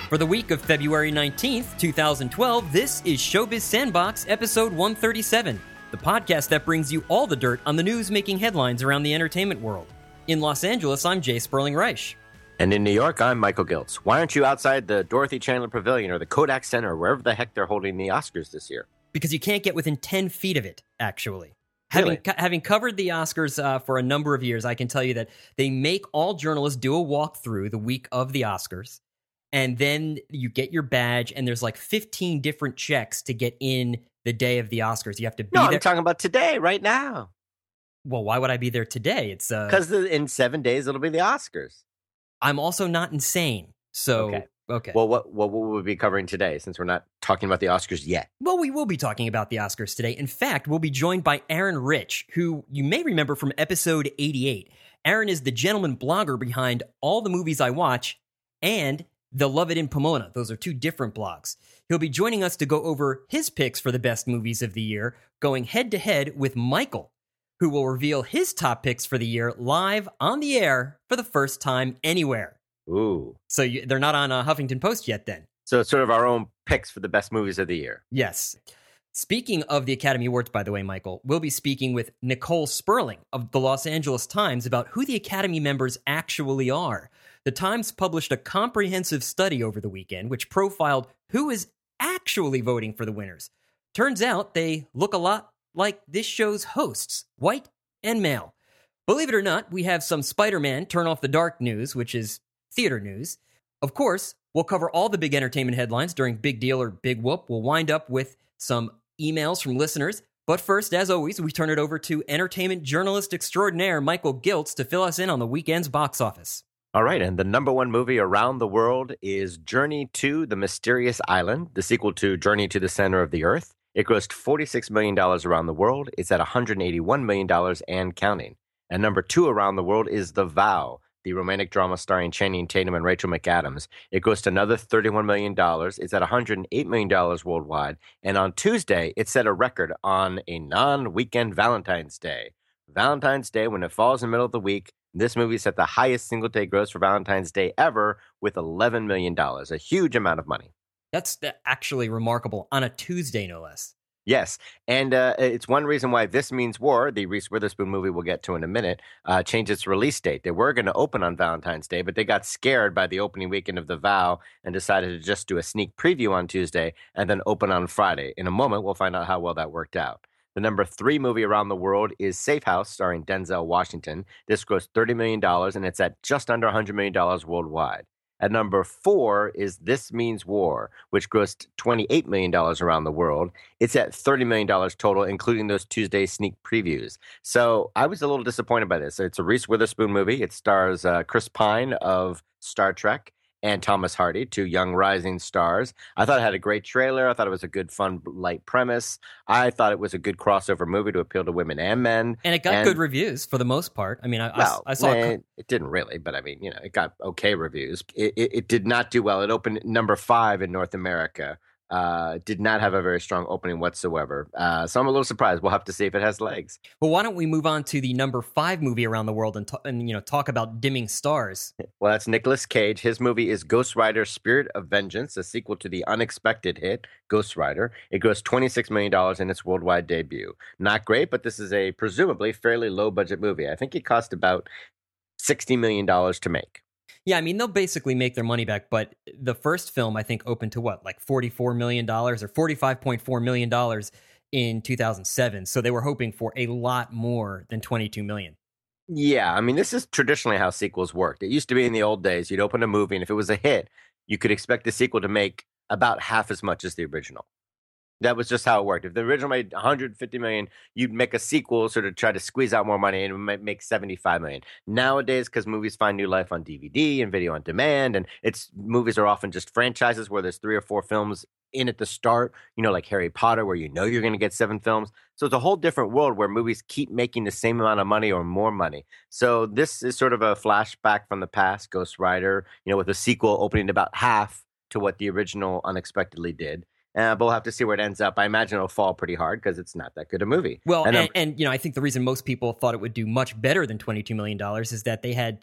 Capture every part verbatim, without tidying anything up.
For the week of February nineteenth, twenty twelve, this is Showbiz Sandbox, episode one thirty-seven, the podcast that brings you all the dirt on the news making headlines around the entertainment world. In Los Angeles, I'm Jay Sperling Reich. And in New York, I'm Michael Giltz. Why aren't you outside the Dorothy Chandler Pavilion or the Kodak Center, or wherever the heck they're holding the Oscars this year? Because you can't get within ten feet of it, actually. Really? Having, co- having covered the Oscars uh, for a number of years, I can tell you that they make all journalists do a walkthrough the week of the Oscars. And then you get your badge, and there's like fifteen different checks to get in the day of the Oscars. You have to be No, there. I'm talking about today, right now. Well, why would I be there today? It's uh, Because in seven days, it'll be the Oscars. I'm also not insane. So, okay. okay. Well, what, what will we be covering today, since we're not talking about the Oscars yet? Well, we will be talking about the Oscars today. In fact, we'll be joined by Aaron Rich, who you may remember from episode eighty-eight. Aaron is the gentleman blogger behind All the Movies I Watch and The Love It in Pomona. Those are two different blogs. He'll be joining us to go over his picks for the best movies of the year, going head-to-head with Michael, who will reveal his top picks for the year live on the air for the first time anywhere. Ooh. So you, they're not on uh, Huffington Post yet then? So it's sort of our own picks for the best movies of the year. Yes. Speaking of the Academy Awards, by the way, Michael, we'll be speaking with Nicole Sperling of the Los Angeles Times about who the Academy members actually are. The Times published a comprehensive study over the weekend which profiled who is actually voting for the winners. Turns out they look a lot like this show's hosts, white and male. Believe it or not, we have some Spider-Man Turn Off the Dark news, which is theater news. Of course, we'll cover all the big entertainment headlines during Big Deal or Big Whoop. We'll wind up with some emails from listeners. But first, as always, we turn it over to entertainment journalist extraordinaire Michael Giltz to fill us in on the weekend's box office. All right, and the number one movie around the world is Journey to the Mysterious Island, the sequel to Journey to the Center of the Earth. It grossed forty-six million dollars around the world. It's at one hundred eighty-one million dollars and counting. And number two around the world is The Vow, the romantic drama starring Channing Tatum and Rachel McAdams. It grossed another thirty-one million dollars. It's at one hundred eight million dollars worldwide. And on Tuesday, it set a record on a non-weekend Valentine's Day. Valentine's Day, when it falls in the middle of the week, this movie set the highest single-day gross for Valentine's Day ever with eleven million dollars, a huge amount of money. That's actually remarkable, on a Tuesday, no less. Yes, and uh, it's one reason why This Means War, the Reese Witherspoon movie we'll get to in a minute, uh, changed its release date. They were going to open on Valentine's Day, but they got scared by the opening weekend of The Vow and decided to just do a sneak preview on Tuesday and then open on Friday. In a moment, we'll find out how well that worked out. The number three movie around the world is Safe House, starring Denzel Washington. This grossed thirty million dollars, and it's at just under one hundred million dollars worldwide. At number four is This Means War, which grossed twenty-eight million dollars around the world. It's at thirty million dollars total, including those Tuesday sneak previews. So I was a little disappointed by this. It's a Reese Witherspoon movie. It stars uh, Chris Pine of Star Trek and Thomas Hardy, two young rising stars. I thought it had a great trailer. I thought it was a good, fun, light premise. I thought it was a good crossover movie to appeal to women and men. And it got and, good reviews for the most part. I mean, I, well, I, I saw it. It didn't really, but I mean, you know, it got okay reviews. It, it, it did not do well. It opened number five in North America. Uh, did not have a very strong opening whatsoever. Uh, so I'm a little surprised. We'll have to see if it has legs. Well, why don't we move on to the number five movie around the world and, t- and you know talk about dimming stars? Well, that's Nicolas Cage. His movie is Ghost Rider Spirit of Vengeance, a sequel to the unexpected hit Ghost Rider. It grossed twenty-six million dollars in its worldwide debut. Not great, but this is a presumably fairly low-budget movie. I think it cost about sixty million dollars to make. Yeah, I mean, they'll basically make their money back, but the first film, I think, opened to what, like forty-four million dollars or forty-five point four million dollars in two thousand seven. So they were hoping for a lot more than twenty-two million dollars. Yeah, I mean, this is traditionally how sequels worked. It used to be in the old days, you'd open a movie, and if it was a hit, you could expect the sequel to make about half as much as the original. That was just how it worked. If the original made one hundred fifty million dollars, you'd make a sequel sort of try to squeeze out more money and it might make seventy-five million dollars. Nowadays, because movies find new life on D V D and video on demand, and it's movies are often just franchises where there's three or four films in at the start, you know, like Harry Potter, where you know you're going to get seven films. So it's a whole different world where movies keep making the same amount of money or more money. So this is sort of a flashback from the past, Ghost Rider, you know, with a sequel opening about half to what the original unexpectedly did. Uh, but we'll have to see where it ends up. I imagine it'll fall pretty hard because it's not that good a movie. Well, and, and, and, you know, I think the reason most people thought it would do much better than twenty-two million dollars is that they had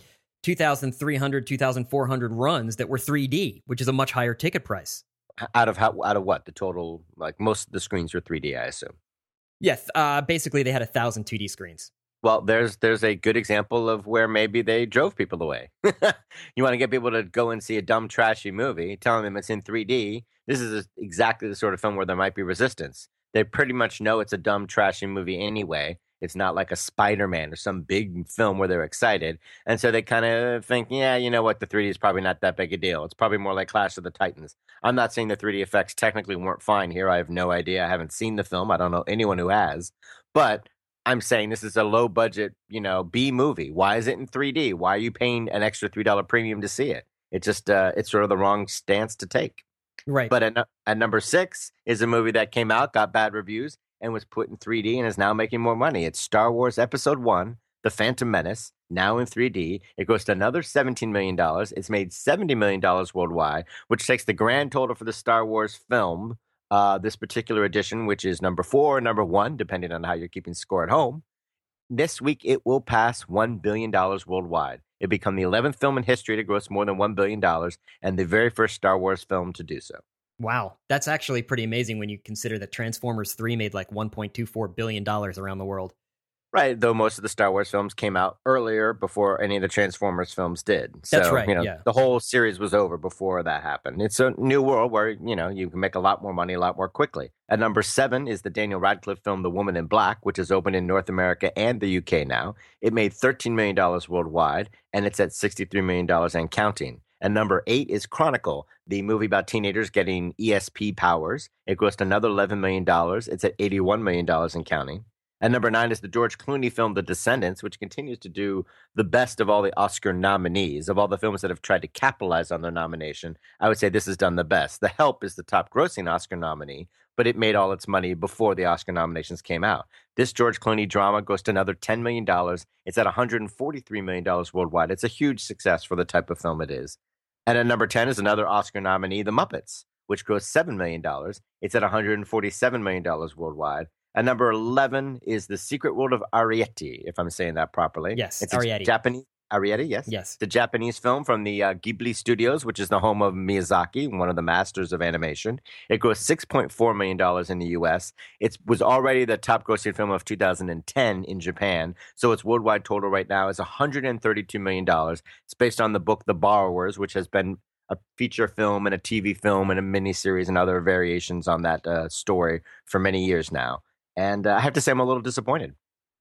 two thousand three hundred, two thousand four hundred runs that were three D, which is a much higher ticket price. Out of how? Out of what? The total, like most of the screens were three D, I assume. Yes, uh, basically they had a thousand two D screens. Well, there's there's a good example of where maybe they drove people away. You want to get people to go and see a dumb, trashy movie, telling them it's in three D. This is exactly the sort of film where there might be resistance. They pretty much know it's a dumb, trashy movie anyway. It's not like a Spider-Man or some big film where they're excited. And so they kind of think, yeah, you know what, the three D is probably not that big a deal. It's probably more like Clash of the Titans. I'm not saying the three D effects technically weren't fine here. I have no idea. I haven't seen the film. I don't know anyone who has. But I'm saying this is a low budget, you know, B movie. Why is it in three D? Why are you paying an extra three dollars premium to see it? It just, uh, it's sort of the wrong stance to take. Right. But at, at number six is a movie that came out, got bad reviews, and was put in three D and is now making more money. It's Star Wars Episode one, The Phantom Menace, now in three D. It goes to another seventeen million dollars. It's made seventy million dollars worldwide, which takes the grand total for the Star Wars film, uh, this particular edition, which is number four or number one, depending on how you're keeping score at home. This week, it will pass one billion dollars worldwide. It become the eleventh film in history to gross more than one billion dollars and the very first Star Wars film to do so. Wow. That's actually pretty amazing when you consider that Transformers three made like one point two four billion dollars around the world. Right, though most of the Star Wars films came out earlier before any of the Transformers films did. So, That's right, you know, yeah. the whole series was over before that happened. It's a new world where, you know, you can make a lot more money a lot more quickly. At number seven is the Daniel Radcliffe film The Woman in Black, which is open in North America and the U K now. It made thirteen million dollars worldwide, and it's at sixty-three million dollars and counting. And number eight is Chronicle, the movie about teenagers getting E S P powers. It grossed another eleven million dollars. It's at eighty-one million dollars and counting. And number nine is the George Clooney film The Descendants, which continues to do the best of all the Oscar nominees. Of all the films that have tried to capitalize on their nomination, I would say this has done the best. The Help is the top grossing Oscar nominee, but it made all its money before the Oscar nominations came out. This George Clooney drama goes to another ten million dollars. It's at one hundred forty-three million dollars worldwide. It's a huge success for the type of film it is. And at number ten is another Oscar nominee, The Muppets, which grossed seven million dollars. It's at one hundred forty-seven million dollars worldwide. And number eleven is The Secret World of Arrietty, if I'm saying that properly. Yes, it's Arrietty. a Japanese Arrietty, yes. Yes. The Japanese film from the uh, Ghibli Studios, which is the home of Miyazaki, one of the masters of animation. It grossed six point four million dollars in the U S. It was already the top grossing film of two thousand ten in Japan. So its worldwide total right now is one hundred thirty-two million dollars. It's based on the book The Borrowers, which has been a feature film and a T V film and a miniseries and other variations on that uh, story for many years now. And uh, I have to say I'm a little disappointed.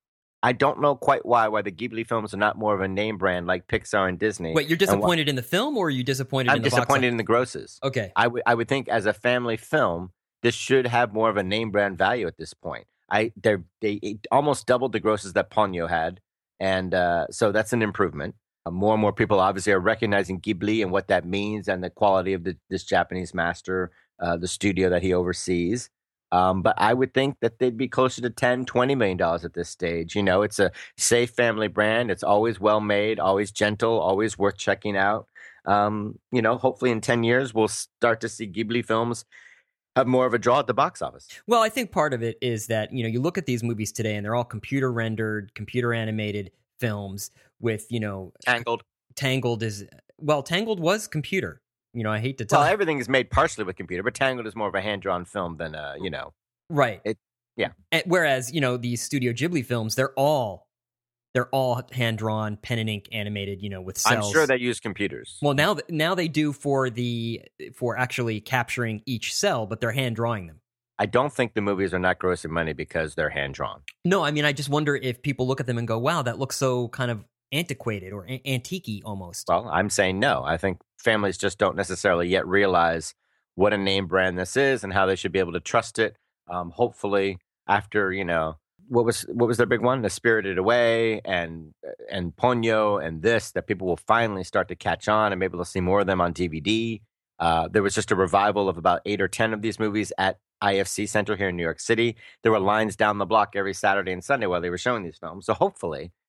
I don't know quite why why the Ghibli films are not more of a name brand like Pixar and Disney. Wait, you're disappointed in the film, or are you disappointed I'm in the box disappointed office? in the grosses. Okay. I would I would think as a family film, this should have more of a name brand value at this point. I they they almost doubled the grosses that Ponyo had, and uh, so that's an improvement. Uh, more and more people obviously are recognizing Ghibli and what that means and the quality of the, this Japanese master, uh, the studio that he oversees. Um, but I would think that they'd be closer to ten, twenty million dollars at this stage. You know, it's a safe family brand. It's always well made, always gentle, always worth checking out. Um, you know, hopefully in ten years, we'll start to see Ghibli films have more of a draw at the box office. Well, I think part of it is that, you know, you look at these movies today and they're all computer rendered, computer animated films with, you know, Tangled. Tangled is, well, Tangled was computer. You know, I hate to tell. Well, everything is made partially with computer, but Tangled is more of a hand-drawn film than, uh, you know. Right. It, yeah. And whereas, you know, these Studio Ghibli films, they're all, they're all hand-drawn, pen and ink animated, you know, with cells. I'm sure they use computers. Well, now, now they do for the, for actually capturing each cell, but they're hand-drawing them. I don't think the movies are not grossing money because they're hand-drawn. No, I mean, I just wonder if people look at them and go, wow, that looks so kind of antiquated or a- antique-y almost. Well, I'm saying no. I think families just don't necessarily yet realize what a name brand this is and how they should be able to trust it. Um, hopefully, after, you know, what was what was their big one? The Spirited Away and and Ponyo and this, that people will finally start to catch on and maybe they'll see more of them on D V D. Uh, there was just a revival of about eight or ten of these movies at I F C Center here in New York City. There were lines down the block every Saturday and Sunday while they were showing these films. So hopefully,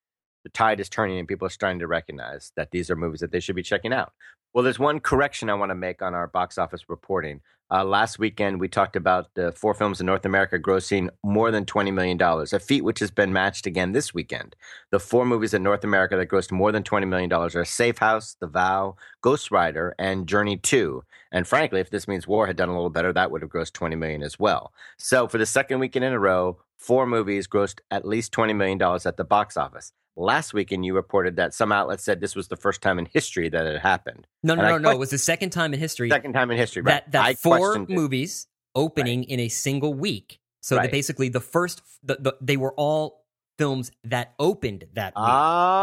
the tide is turning and people are starting to recognize that these are movies that they should be checking out. Well, there's one correction I want to make on our box office reporting. Uh, last weekend, we talked about the four films in North America grossing more than twenty million dollars, a feat which has been matched again this weekend. The four movies in North America that grossed more than twenty million dollars are Safe House, The Vow, Ghost Rider, and Journey two. And frankly, if This Means War had done a little better, that would have grossed twenty million dollars as well. So for the second weekend in a row, four movies grossed at least twenty million dollars at the box office. Last weekend, you reported that some outlets said this was the first time in history that it happened. No, no, And I no, no. que- It was the second time in history. Second time in history, right? That, that I four questioned it. movies opening Right. in a single week. So Right. that basically the first, the, the, they were all films that opened that week.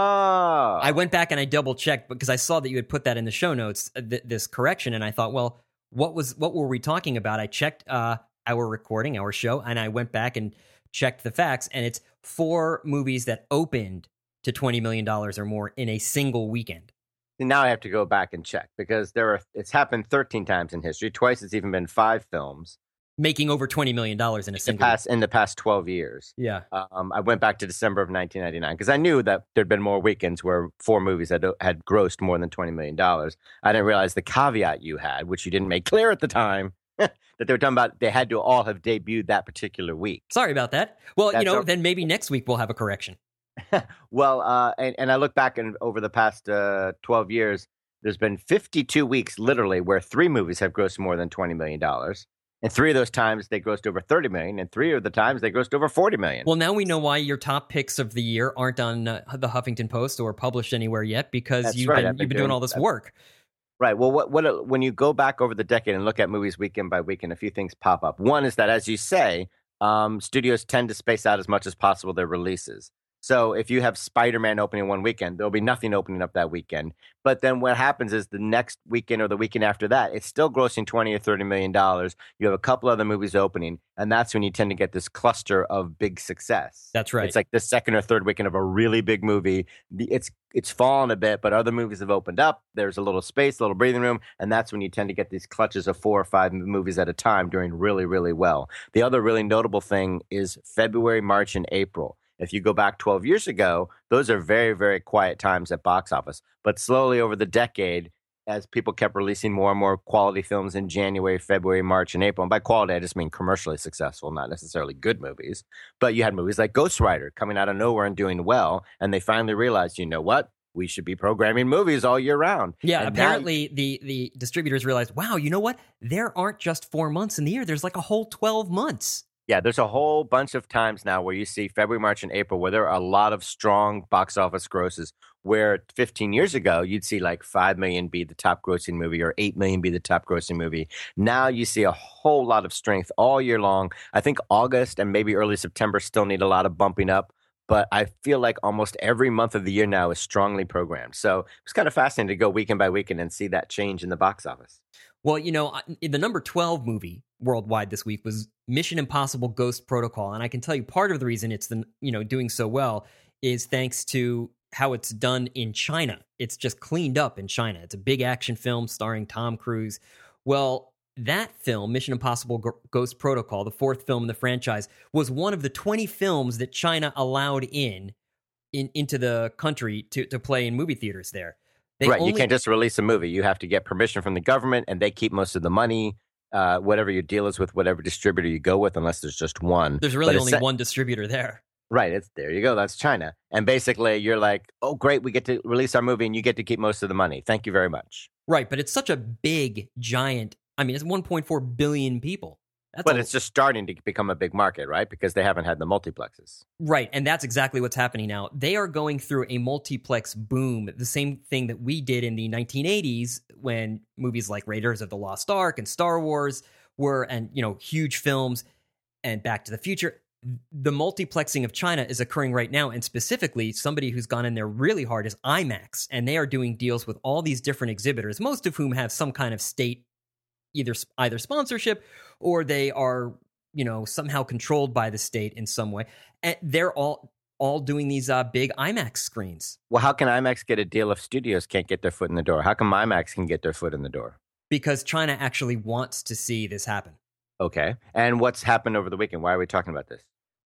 Ah. I went back and I double checked because I saw that you had put that in the show notes, uh, th- this correction, and I thought, well, what was what were we talking about? I checked uh, our recording, our show, and I went back and checked the facts, and it's four movies that opened to twenty million dollars or more in a single weekend. Now I have to go back and check because there are. It's happened thirteen times in history. Twice it's even been five films. Making over twenty million dollars in a In the single past, in the past twelve years. Yeah. Um, I went back to December of nineteen ninety-nine because I knew that there'd been more weekends where four movies had had grossed more than twenty million dollars. I didn't realize the caveat you had, which you didn't make clear at the time, that they were talking about they had to all have debuted that particular week. Sorry about that. Well, That's you know, okay. then maybe next week we'll have a correction. Well, uh, and, and I look back and over the past uh, twelve years, there's been fifty-two weeks literally where three movies have grossed more than twenty million dollars. And three of those times they grossed over thirty million dollars, and three of the times they grossed over forty million dollars. Well, now we know why your top picks of the year aren't on uh, the Huffington Post or published anywhere yet because That's you've right. been, I've been you've been doing, doing- all this I've- work. Right. Well, what, what when you go back over the decade and look at movies weekend by weekend, a few things pop up. One is that, as you say, um, studios tend to space out as much as possible their releases. So if you have Spider-Man opening one weekend, there'll be nothing opening up that weekend. But then what happens is the next weekend or the weekend after that, it's still grossing twenty or thirty million dollars. You have a couple other movies opening, and that's when you tend to get this cluster of big success. That's right. It's like the second or third weekend of a really big movie. The- It's it's fallen a bit, but other movies have opened up. There's a little space, a little breathing room, and that's when you tend to get these clutches of four or five movies at a time doing really, really well. The other really notable thing is February, March, and April. If you go back twelve years ago, those are very, very quiet times at box office. But slowly over the decade, as people kept releasing more and more quality films in January, February, March, and April, and by quality, I just mean commercially successful, not necessarily good movies. But you had movies like Ghost Rider coming out of nowhere and doing well, and they finally realized, you know what? We should be programming movies all year round. Yeah, And now- apparently the, the distributors realized, wow, you know what? There aren't just four months in the year. There's like a whole twelve months. Yeah, there's a whole bunch of times now where you see February, March, and April where there are a lot of strong box office grosses. Where fifteen years ago, you'd see like five million be the top grossing movie or eight million be the top grossing movie. Now you see a whole lot of strength all year long. I think August and maybe early September still need a lot of bumping up. But I feel like almost every month of the year now is strongly programmed. So it's kind of fascinating to go weekend by weekend and see that change in the box office. Well, you know, I- the number twelve movie worldwide this week was Mission Impossible Ghost Protocol. And I can tell you part of the reason it's the, you know, doing so well is thanks to how it's done in China. It's just cleaned up in China. It's a big action film starring Tom Cruise. Well, that film, Mission Impossible G- Ghost Protocol, the fourth film in the franchise, was one of the twenty films that China allowed in, in into the country to, to play in movie theaters there. They right. only- You can't just release a movie. You have to get permission from the government, and they keep most of the money. Uh, whatever your deal is with whatever distributor you go with, unless there's just one. There's really But only it's- one distributor there. Right. It's there you go. That's China. And basically, you're like, oh, great. We get to release our movie and you get to keep most of the money. Thank you very much. Right, but it's such a big, giant. I mean, it's one point four billion people. That's But a- it's just starting to become a big market, right? Because they haven't had the multiplexes. right, and that's exactly what's happening now. They are going through a multiplex boom, the same thing that we did in the nineteen eighties when movies like Raiders of the Lost Ark and Star Wars were, and you know, huge films, and Back to the Future. The multiplexing of China is occurring right now, and specifically, somebody who's gone in there really hard is IMAX, and they are doing deals with all these different exhibitors, most of whom have some kind of state either either sponsorship or they are, you know, somehow controlled by the state in some way. And they're all all doing these uh, big IMAX screens Well, how can IMAX get a deal if studios can't get their foot in the door? How come IMAX can get their foot in the door? because China actually wants to see this happen. Okay. And what's happened over the weekend? Why are we talking about this?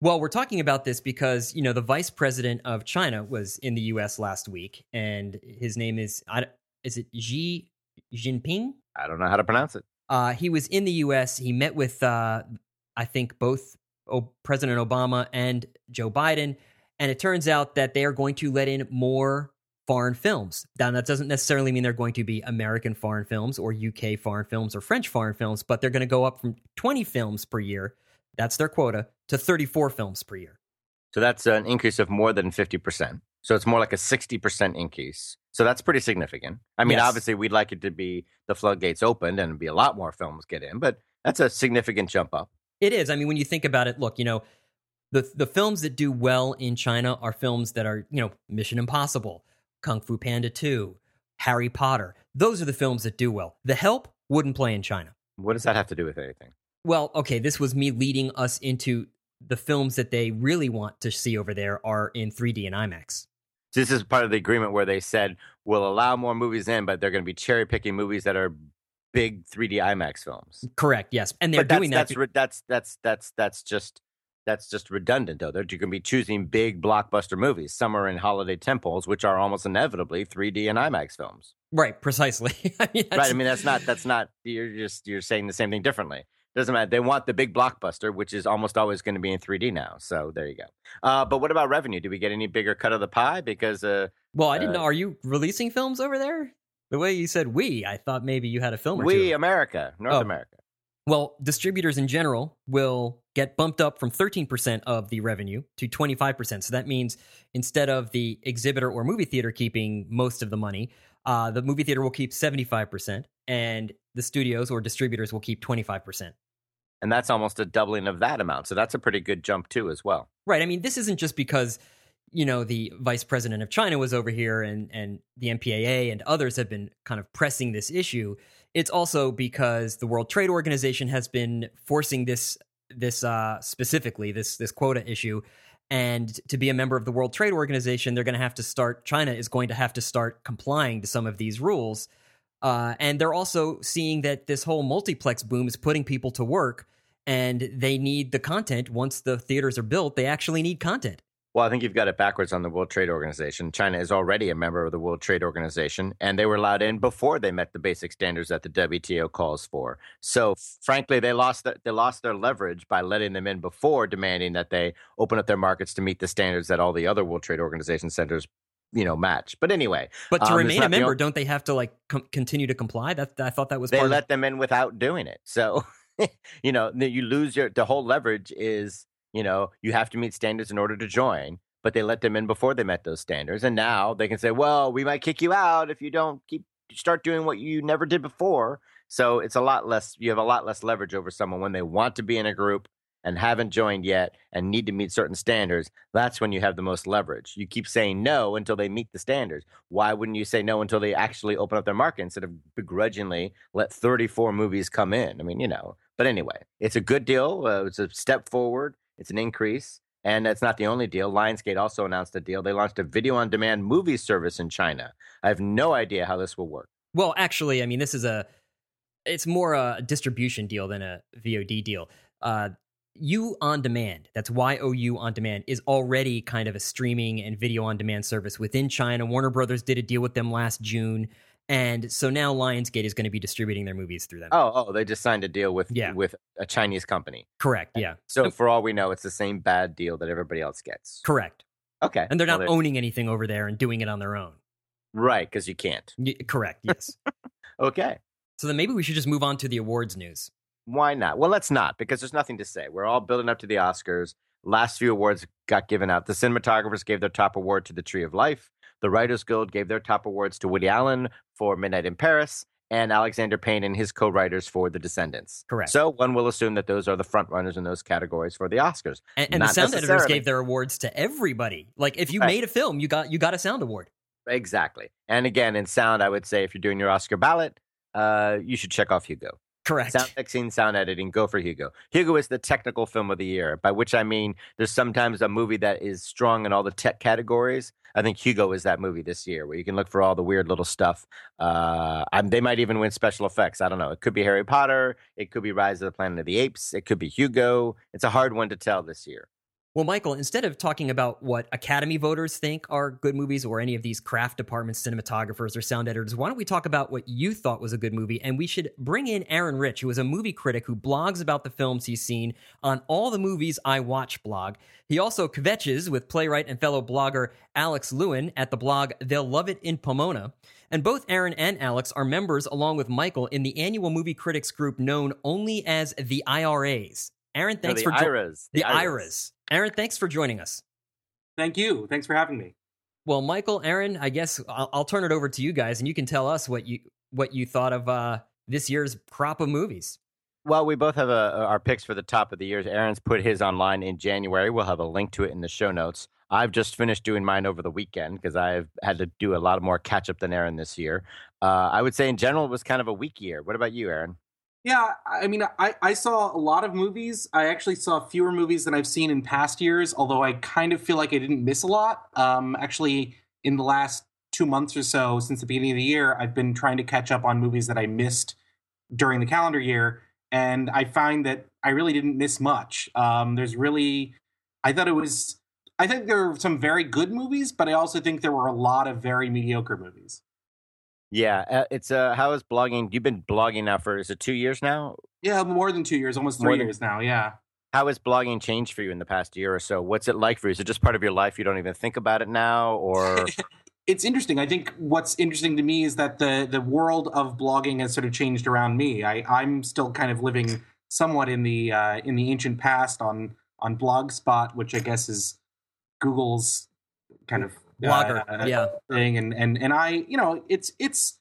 Well, we're talking about this because, you know, the vice president of China was in the U S last week, and his name is, I- is it Xi Jinping? I don't know how to pronounce it. Uh, he was in the U S. He met with, uh, I think, both o- President Obama and Joe Biden, and it turns out that they are going to let in more foreign films. Now, that doesn't necessarily mean they're going to be American foreign films or U K foreign films or French foreign films, but they're going to go up from twenty films per year, that's their quota, to thirty-four films per year. So that's an increase of more than fifty percent. So it's more like a sixty percent increase. So that's pretty significant. I mean, Yes. obviously, we'd like it to be the floodgates opened and be a lot more films get in, but that's a significant jump up. It is. I mean, when you think about it, look, you know, the the films that do well in China are films that are, you know, Mission Impossible, Kung Fu Panda two, Harry Potter. Those are the films that do well. The Help wouldn't play in China. What does that have to do with anything? Well, okay, this was me leading us into the films that they really want to see over there are in three D and IMAX. This is part of the agreement where they said we'll allow more movies in, but they're going to be cherry picking movies that are big three D IMAX films. Correct, yes. And they're But that's, doing that's, that. re- that's that's that's that's just that's just redundant, though. That you can be choosing big blockbuster movies. Some are in holiday temples, which are almost inevitably three D and IMAX films. Right, precisely. I mean, that's- Right. I mean, that's not that's not. You're just you're saying the same thing differently. Doesn't matter. They want the big blockbuster, which is almost always going to be in three D now. So there you go. Uh, but what about revenue? Do we get any bigger cut of the pie? Because uh, well, I didn't uh, know. Are you releasing films over there? The way you said we, I thought maybe you had a film or we, two. America, North Oh. America. Well, distributors in general will get bumped up from thirteen percent of the revenue to twenty-five percent. So that means instead of the exhibitor or movie theater keeping most of the money, uh, the movie theater will keep seventy-five percent and the studios or distributors will keep twenty-five percent. And that's almost a doubling of that amount. So that's a pretty good jump, too, as well. Right. I mean, this isn't just because, you know, the vice president of China was over here and, and the M P A A and others have been kind of pressing this issue. It's also because the World Trade Organization has been forcing this this uh, specifically, this this quota issue. And to be a member of the World Trade Organization, they're going to have to start, China is going to have to start complying to some of these rules. Uh, and they're also seeing that this whole multiplex boom is putting people to work, and they need the content. Once the theaters are built, they actually need content. Well, I think you've got it backwards on the World Trade Organization. China is already a member of the World Trade Organization, and they were allowed in before they met the basic standards that the W T O calls for. So, frankly, they lost the, they lost their leverage by letting them in before demanding that they open up their markets to meet the standards that all the other World Trade Organization centers, you know, match. But anyway, But to um, it's remain not a the member, only- don't they have to like com- continue to comply? That I thought that was they part let of. them in without doing it. So, you know, you lose your the whole leverage is, you know, you have to meet standards in order to join. But they let them in before they met those standards, and now they can say, "Well, we might kick you out if you don't keep start doing what you never did before." So it's a lot less. You have a lot less leverage over someone when they want to be in a group and haven't joined yet and need to meet certain standards. That's when you have the most leverage. You keep saying no until they meet the standards. Why wouldn't you say no until they actually open up their market instead of begrudgingly let thirty-four movies come in? I mean, you know. But anyway, it's a good deal. Uh, it's a step forward. It's an increase. And that's not the only deal. Lionsgate also announced a deal. They launched a video-on-demand movie service in China. I have no idea how this will work. Well, actually, I mean, this is a. It's more a distribution deal than a V O D deal. Uh, You On Demand, that's Y O U On Demand, is already kind of a streaming and video on demand service within China. Warner Brothers did a deal with them last June. And so now Lionsgate is going to be distributing their movies through them. Oh, oh, they just signed a deal with Yeah. with a Chinese company. Correct, yeah. So for all we know, it's the same bad deal that everybody else gets. Correct. Okay. And they're not Well, owning anything over there and doing it on their own. right, because you can't. Y- correct, yes. Okay. So then maybe we should just move on to the awards news. Why not? Well, let's not, because there's nothing to say. We're all building up to the Oscars. Last few awards got given out. The cinematographers gave their top award to The Tree of Life. The Writers Guild gave their top awards to Woody Allen for Midnight in Paris, and Alexander Payne and his co-writers for The Descendants. Correct. So one will assume that those are the front runners in those categories for the Oscars. And, and the Not sound editors necessarily. gave their awards to everybody. Like if you Right. made a film, you got you got a sound award. Exactly. And again, in sound, I would say if you're doing your Oscar ballot, uh, you should check off Hugo. Correct. Sound mixing, sound editing, go for Hugo. Hugo is the technical film of the year, by which I mean there's sometimes a movie that is strong in all the tech categories. I think Hugo is that movie this year where you can look for all the weird little stuff. Uh, I'm, they might even win special effects. I don't know. It could be Harry Potter. It could be Rise of the Planet of the Apes. It could be Hugo. It's a hard one to tell this year. Well, Michael, instead of talking about what Academy voters think are good movies or any of these craft departments, cinematographers, or sound editors, why don't we talk about what you thought was a good movie? And we should bring in Aaron Rich, who is a movie critic who blogs about the films he's seen on All the Movies I Watch blog. He also kvetches with playwright and fellow blogger Alex Lewin at the blog They'll Love It in Pomona. And both Aaron and Alex are members, along with Michael, in the annual movie critics group known only as the I R As. Aaron, thanks no, the for IRAs. The, the IRAs. IRAs. Aaron, thanks for joining us. Thank you. Thanks for having me. Well, Michael, Aaron, I guess I'll, I'll turn it over to you guys, and you can tell us what you what you thought of uh, this year's crop of movies. Well, we both have a, our picks for the top of the years. Aaron's put his online in January. We'll have a link to it in the show notes. I've just finished doing mine over the weekend because I've had to do a lot more catch up than Aaron this year. Uh, I would say in general, it was kind of a weak year. What about you, Aaron? Yeah, I mean, I, I saw a lot of movies. I actually saw fewer movies than I've seen in past years, although I kind of feel like I didn't miss a lot. Um, actually, in the last two months or so, since the beginning of the year, I've been trying to catch up on movies that I missed during the calendar year, and I find that I really didn't miss much. Um, there's really, I thought it was, I think there were some very good movies, but I also think there were a lot of very mediocre movies. Yeah, uh, it's uh, how is blogging? You've been blogging now for is it two years now? Yeah, more than two years, almost three than, years now. Yeah. How has blogging changed for you in the past year or so? What's it like for you? Is it just part of your life? You don't even think about it now, or? It's interesting. I think what's interesting to me is that the the world of blogging has sort of changed around me. I, I'm still kind of living somewhat in the uh, in the ancient past on on Blogspot, which I guess is Google's kind of blogger uh, yeah. thing, and and and I, you know, it's it's.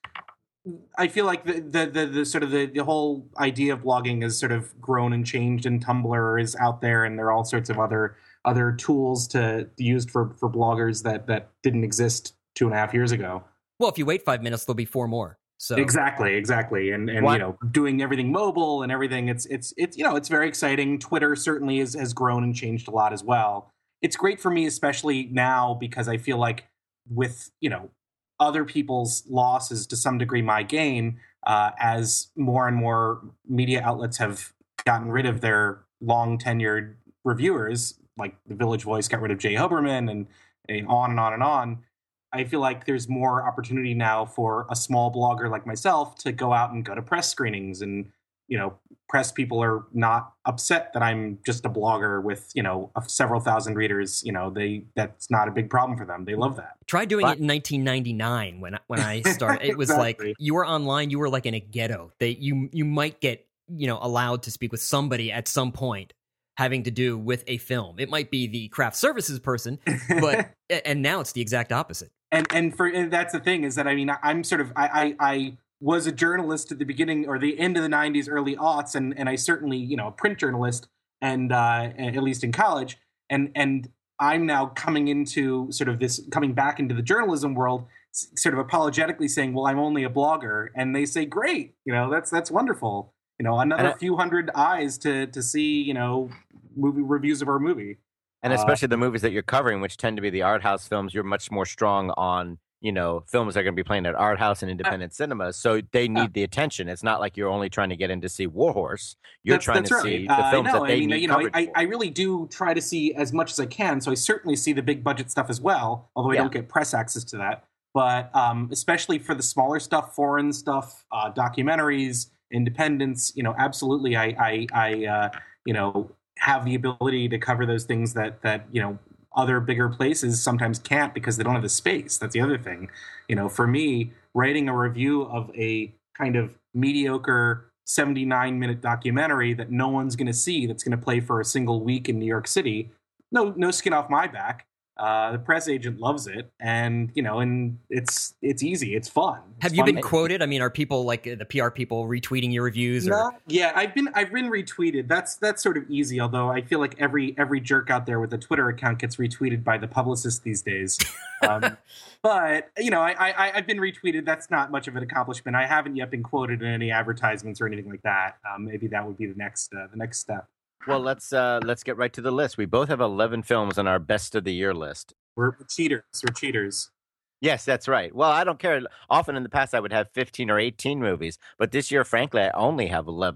I feel like the the the, the sort of the, the whole idea of blogging has sort of grown and changed, and Tumblr is out there, and there are all sorts of other other tools to used for for bloggers that that didn't exist two and a half years ago. Well, if you wait five minutes, there'll be four more. So exactly, exactly, and and what? you know, doing everything mobile and everything. It's it's it's you know, it's very exciting. Twitter certainly is, has grown and changed a lot as well. It's great for me, especially now, because I feel like with, you know, other people's loss is to some degree my gain, uh, as more and more media outlets have gotten rid of their long tenured reviewers, like the Village Voice got rid of Jay Huberman, and, and on and on and on. I feel like there's more opportunity now for a small blogger like myself to go out and go to press screenings, and, you know, press people are not upset that I'm just a blogger with, you know, several thousand readers. You know, they that's not a big problem for them. They love that. Try doing but, it in nineteen ninety-nine when when I started. It was exactly. like you were online, you were like in a ghetto. They you you might get, you know, allowed to speak with somebody at some point having to do with a film. It might be the craft services person, but and now it's the exact opposite. And and for and that's the thing is that I mean I'm sort of I I. I was a journalist at the beginning or the end of the nineties, early aughts, and, and I certainly, you know, a print journalist, and uh, at least in college, and and I'm now coming into sort of this, coming back into the journalism world, sort of apologetically saying, well, I'm only a blogger, and they say, great, you know, that's that's wonderful, you know, another I, few hundred eyes to to see, you know, movie reviews of our movie, and especially uh, the movies that you're covering, which tend to be the art house films. You're much more strong on, you know, films that are going to be playing at art house and independent uh, cinemas, so they need uh, the attention. It's not like you're only trying to get in to see Warhorse. You're that's, trying that's to right. see the uh, films I know. that they I mean, need you know, coverage I, for. I really do try to see as much as I can, so I certainly see the big budget stuff as well, although I yeah. don't get press access to that. But um, especially for the smaller stuff, foreign stuff, uh, documentaries, independents, you know, absolutely, I, I, I uh, you know, have the ability to cover those things that that you know, other bigger places sometimes can't because they don't have the space. That's the other thing. You know, for me, writing a review of a kind of mediocre seventy-nine minute documentary that no one's going to see, that's going to play for a single week in New York City, no, no skin off my back. Uh, the press agent loves it, and you know, and it's it's easy, it's fun. It's Have you fun been quoted? I mean, are people like the P R people retweeting your reviews? Or? No, yeah, I've been I've been retweeted. That's that's sort of easy. Although I feel like every every jerk out there with a Twitter account gets retweeted by the publicist these days. Um, but you know, I, I I've been retweeted. That's not much of an accomplishment. I haven't yet been quoted in any advertisements or anything like that. Um, maybe that would be the next uh, the next step. Well, let's uh, let's get right to the list. We both have eleven films on our best of the year list. We're cheaters. We're cheaters. Yes, that's right. Well, I don't care. Often in the past, I would have fifteen or eighteen movies, but this year, frankly, I only have eleven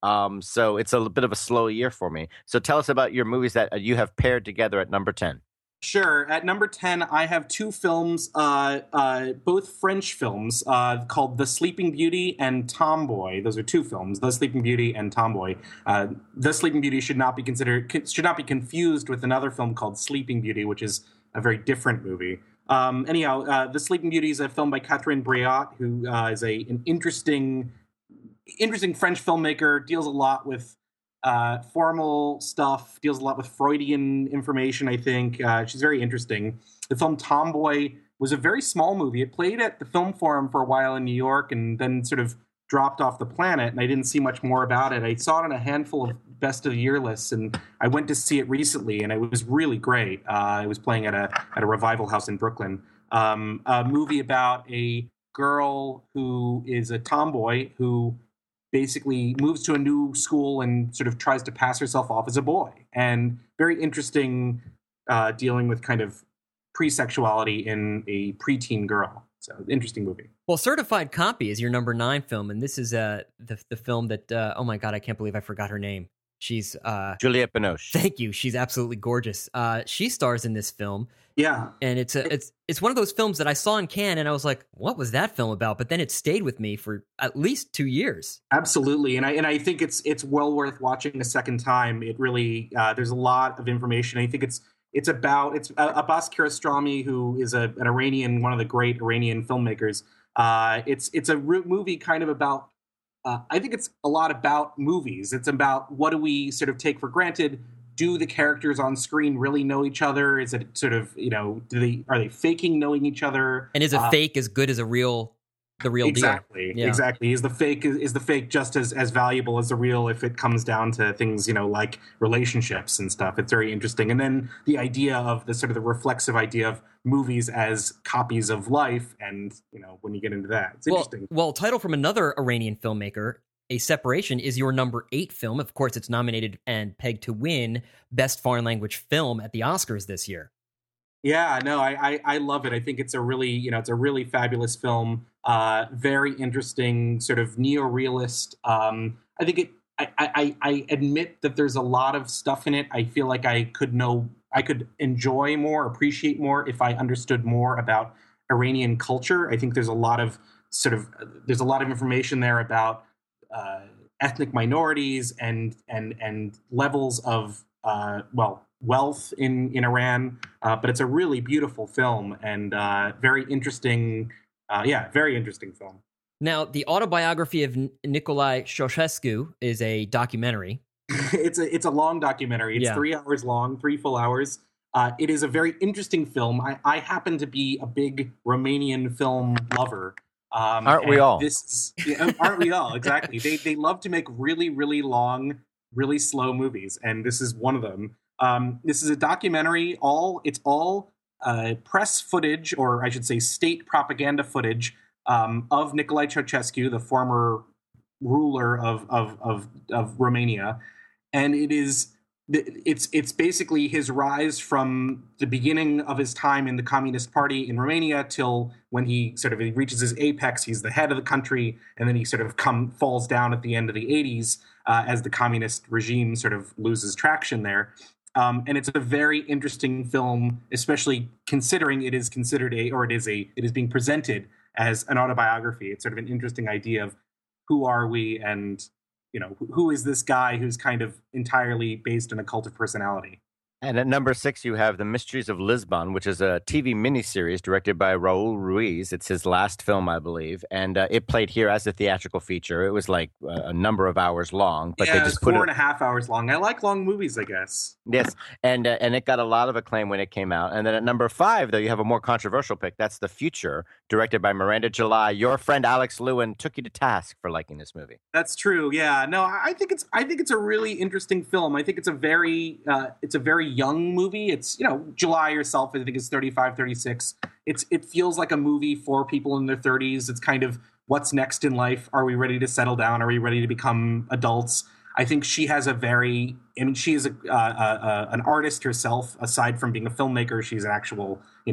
Um, so it's a l- bit of a slow year for me. So tell us about your movies that uh, you have paired together at number ten. Sure. At number ten, I have two films, uh, uh, both French films, uh, called The Sleeping Beauty and Tomboy. Those are two films, The Sleeping Beauty and Tomboy. Uh, The Sleeping Beauty should not be considered, should not be confused with another film called Sleeping Beauty, which is a very different movie. Um, anyhow, uh, The Sleeping Beauty is a film by Catherine Breillat, who uh, is a an interesting, interesting French filmmaker, deals a lot with Uh, formal stuff, deals a lot with Freudian information, I think. Uh, she's very interesting. The film Tomboy was a very small movie. It played at the Film Forum for a while in New York and then sort of dropped off the planet, and I didn't see much more about it. I saw it on a handful of best of the year lists, and I went to see it recently, and it was really great. Uh, it was playing at a at a revival house in Brooklyn. Um, a movie about a girl who is a tomboy who basically moves to a new school and sort of tries to pass herself off as a boy. And very interesting uh, dealing with kind of pre-sexuality in a preteen girl. So interesting movie. Well, Certified Copy is your number nine film, and this is uh, the the film that, uh, oh my God, I can't believe I forgot her name. She's... Uh, Juliette Binoche. Thank you. She's absolutely gorgeous. Uh, she stars in this film. Yeah. And it's a, it's it's one of those films that I saw in Cannes, and I was like, what was that film about? But then it stayed with me for at least two years. Absolutely. And I and I think it's it's well worth watching a second time. It really, uh, there's a lot of information. I think it's it's about, it's uh, Abbas Kiarostami, who is a, an Iranian, one of the great Iranian filmmakers. Uh, it's, it's a re- movie kind of about, uh, I think it's a lot about movies. It's about what do we sort of take for granted. Do the characters on screen really know each other? Is it sort of, you know, do they are they faking knowing each other? And is a uh, fake as good as a real, the real exactly, deal? Yeah. Exactly. Is the fake is, is the fake just as, as valuable as the real if it comes down to things, you know, like relationships and stuff? It's very interesting. And then the idea of the sort of the reflexive idea of movies as copies of life, and you know, when you get into that, it's well, interesting. Well, title from another Iranian filmmaker. A Separation is your number eight film. Of course, it's nominated and pegged to win Best Foreign Language Film at the Oscars this year. Yeah, no, I, I, I love it. I think it's a really, you know, it's a really fabulous film. Uh, very interesting, sort of neo-realist. Um, I think it. I, I, I admit that there's a lot of stuff in it. I feel like I could know, I could enjoy more, appreciate more if I understood more about Iranian culture. I think there's a lot of sort of, there's a lot of information there about Uh, ethnic minorities and and and levels of uh, well wealth in in Iran, uh, but it's a really beautiful film and uh, very interesting. Uh, yeah, very interesting film. Now, the autobiography of N- Nicolae Ceausescu is a documentary. it's a it's a long documentary. It's Yeah. three hours long, three full hours. Uh, it is a very interesting film. I, I happen to be a big Romanian film lover. Um, Aren't we and all? This, yeah, aren't we all? Exactly. They they love to make really, really long, really slow movies, and this is one of them. Um, this is a documentary. All it's all uh, press footage, or I should say, state propaganda footage um, of Nicolae Ceausescu, the former ruler of of of, of Romania, and it is. It's it's basically his rise from the beginning of his time in the Communist Party in Romania till when he sort of he reaches his apex. He's the head of the country, and then he sort of come falls down at the end of the eighties uh, as the communist regime sort of loses traction there. Um, and it's a very interesting film, especially considering it is considered a or it is a it is being presented as an autobiography. It's sort of an interesting idea of who are we and, you know, who is this guy who's kind of entirely based on a cult of personality? And at number six, you have The Mysteries of Lisbon, which is a T V miniseries directed by Raul Ruiz. It's his last film, I believe. And uh, it played here as a theatrical feature. It was like a number of hours long. But yeah, they it's just four put it, and a half hours long. I like long movies, I guess. Yes, and uh, and it got a lot of acclaim when it came out. And then at number five, though, you have a more controversial pick. That's The Future, directed by Miranda July. Your friend Alex Lewin took you to task for liking this movie. That's true. Yeah. No, I think it's I think it's a really interesting film. I think it's a very uh, it's a very young movie. It's, you know, July herself, I think, is thirty-five, thirty-six. It's it feels like a movie for people in their thirties. It's kind of what's next in life. Are we ready to settle down? Are we ready to become adults? I think she has a very, I mean, she is a, uh, uh, an artist herself. Aside from being a filmmaker, she's an actual, you know,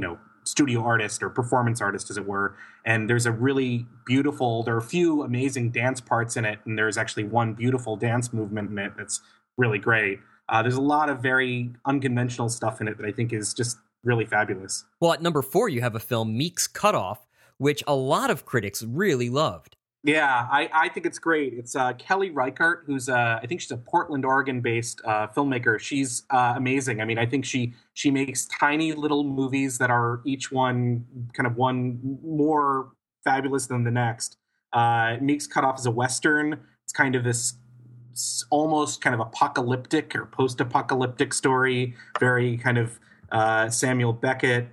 studio artist or performance artist, as it were. And there's a really beautiful, there are a few amazing dance parts in it, and there's actually one beautiful dance movement in it that's really great. Uh, there's a lot of very unconventional stuff in it that I think is just really fabulous. Well, at number four, you have a film, Meek's Cutoff, which a lot of critics really loved. Yeah, I, I think it's great. It's uh, Kelly Reichardt, who's uh, I think she's a Portland, Oregon-based uh, filmmaker. She's uh, amazing. I mean, I think she she makes tiny little movies that are each one kind of one more fabulous than the next. Uh, Meek's Cutoff is a Western. It's kind of this almost kind of apocalyptic or post-apocalyptic story, very kind of uh, Samuel Beckett.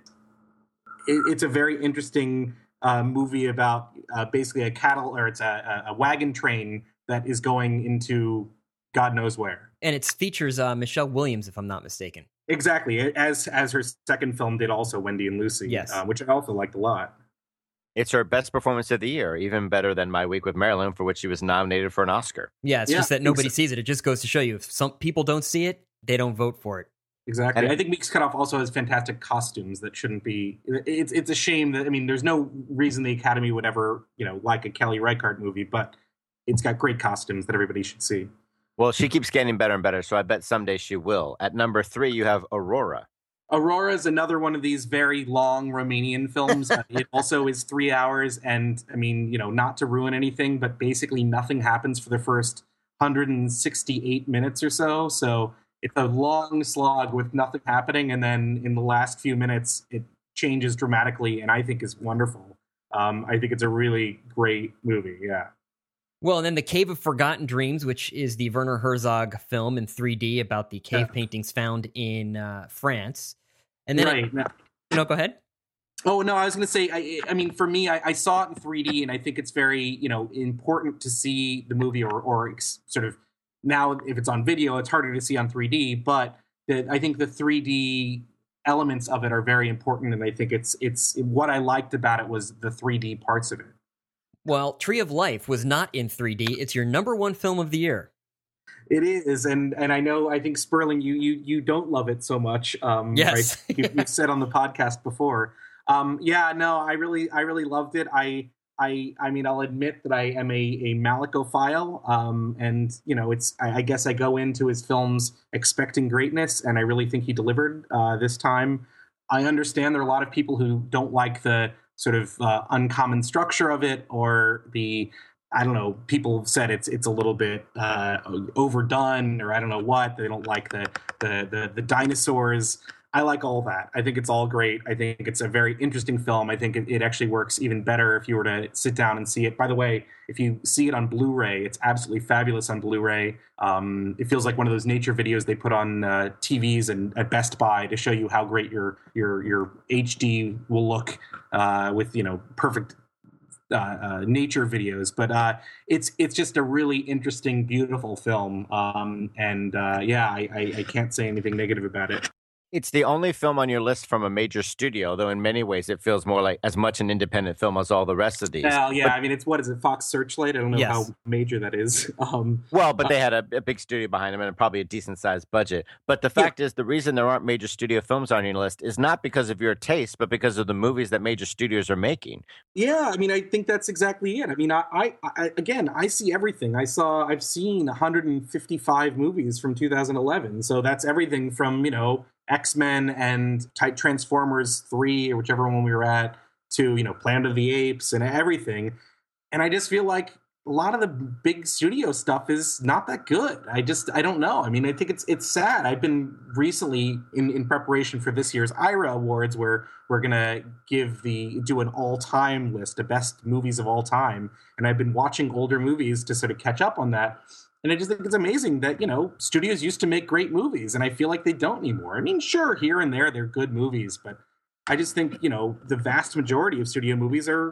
It, it's a very interesting Uh, movie about uh, basically a cattle or it's a, a wagon train that is going into God knows where. And it features uh, Michelle Williams, if I'm not mistaken. Exactly, as as her second film did also, Wendy and Lucy, yes. uh, which I also liked a lot. It's her best performance of the year, even better than My Week with Marilyn, for which she was nominated for an Oscar. Yeah, it's yeah, just that nobody exactly. sees it. It just goes to show you, if some people don't see it, they don't vote for it. Exactly. And I think Meek's Cutoff also has fantastic costumes that shouldn't be. It's it's a shame that I mean, there's no reason the Academy would ever you know like a Kelly Reichardt movie, but it's got great costumes that everybody should see. Well, she keeps getting better and better, so I bet someday she will. At number three, you have Aurora. Aurora is another one of these very long Romanian films. uh, it also is three hours, and I mean, you know, not to ruin anything, but basically nothing happens for the first one hundred sixty-eight minutes or so. So. It's a long slog with nothing happening, and then in the last few minutes, it changes dramatically, and I think is wonderful. Um, I think it's a really great movie, yeah. Well, and then The Cave of Forgotten Dreams, which is the Werner Herzog film in three D about the cave yeah. paintings found in uh, France. And then, right. It, now, no, go ahead. Oh, no, I was going to say, I, I mean, for me, I, I saw it in three D, and I think it's very, you know, important to see the movie or, or ex, sort of. Now, if it's on video, it's harder to see on three D, but the, I think the three D elements of it are very important, and I think it's it's what I liked about it was the three D parts of it. Well, Tree of Life was not in three D. It's your number one film of the year. It is, and and I know, I think, Sperling, you you you don't love it so much. Um, yes. Right? You, you've said on the podcast before. Um, yeah, no, I really I really loved it. I I, I mean, I'll admit that I am a, a Malikophile, um, and, you know, it's, I, I guess I go into his films expecting greatness, and I really think he delivered uh, this time. I understand there are a lot of people who don't like the sort of uh, uncommon structure of it, or the, I don't know, people have said it's it's a little bit uh, overdone, or I don't know what, they don't like the the the, the dinosaurs. I like all that. I think it's all great. I think it's a very interesting film. I think it, it actually works even better if you were to sit down and see it. By the way, if you see it on Blu-ray, it's absolutely fabulous on Blu-ray. Um, it feels like one of those nature videos they put on uh, T Vs and at Best Buy to show you how great your your your H D will look uh, with, you know, perfect uh, uh, nature videos. But uh, it's it's just a really interesting, beautiful film. Um, and uh, yeah, I, I, I can't say anything negative about it. It's the only film on your list from a major studio, though in many ways it feels more like as much an independent film as all the rest of these. Well, yeah, but, I mean, it's, what is it, Fox Searchlight? I don't know yes. how major that is. Um, well, but they had a, a big studio behind them and probably a decent-sized budget. But the fact yeah. is, the reason there aren't major studio films on your list is not because of your taste, but because of the movies that major studios are making. Yeah, I mean, I think that's exactly it. I mean, I, I, I again, I see everything. I saw, I've seen one hundred fifty-five movies from two thousand eleven, so that's everything from, you know, X-Men and type Transformers three, or whichever one we were at, to, you know, Planet of the Apes and everything. And I just feel like a lot of the big studio stuff is not that good. I just, I don't know. I mean, I think it's it's sad. I've been recently in, in preparation for this year's I R A Awards, where we're going to give the, do an all-time list of best movies of all time. And I've been watching older movies to sort of catch up on that. And I just think it's amazing that, you know, studios used to make great movies, and I feel like they don't anymore. I mean, sure, here and there, they're good movies, but I just think, you know, the vast majority of studio movies are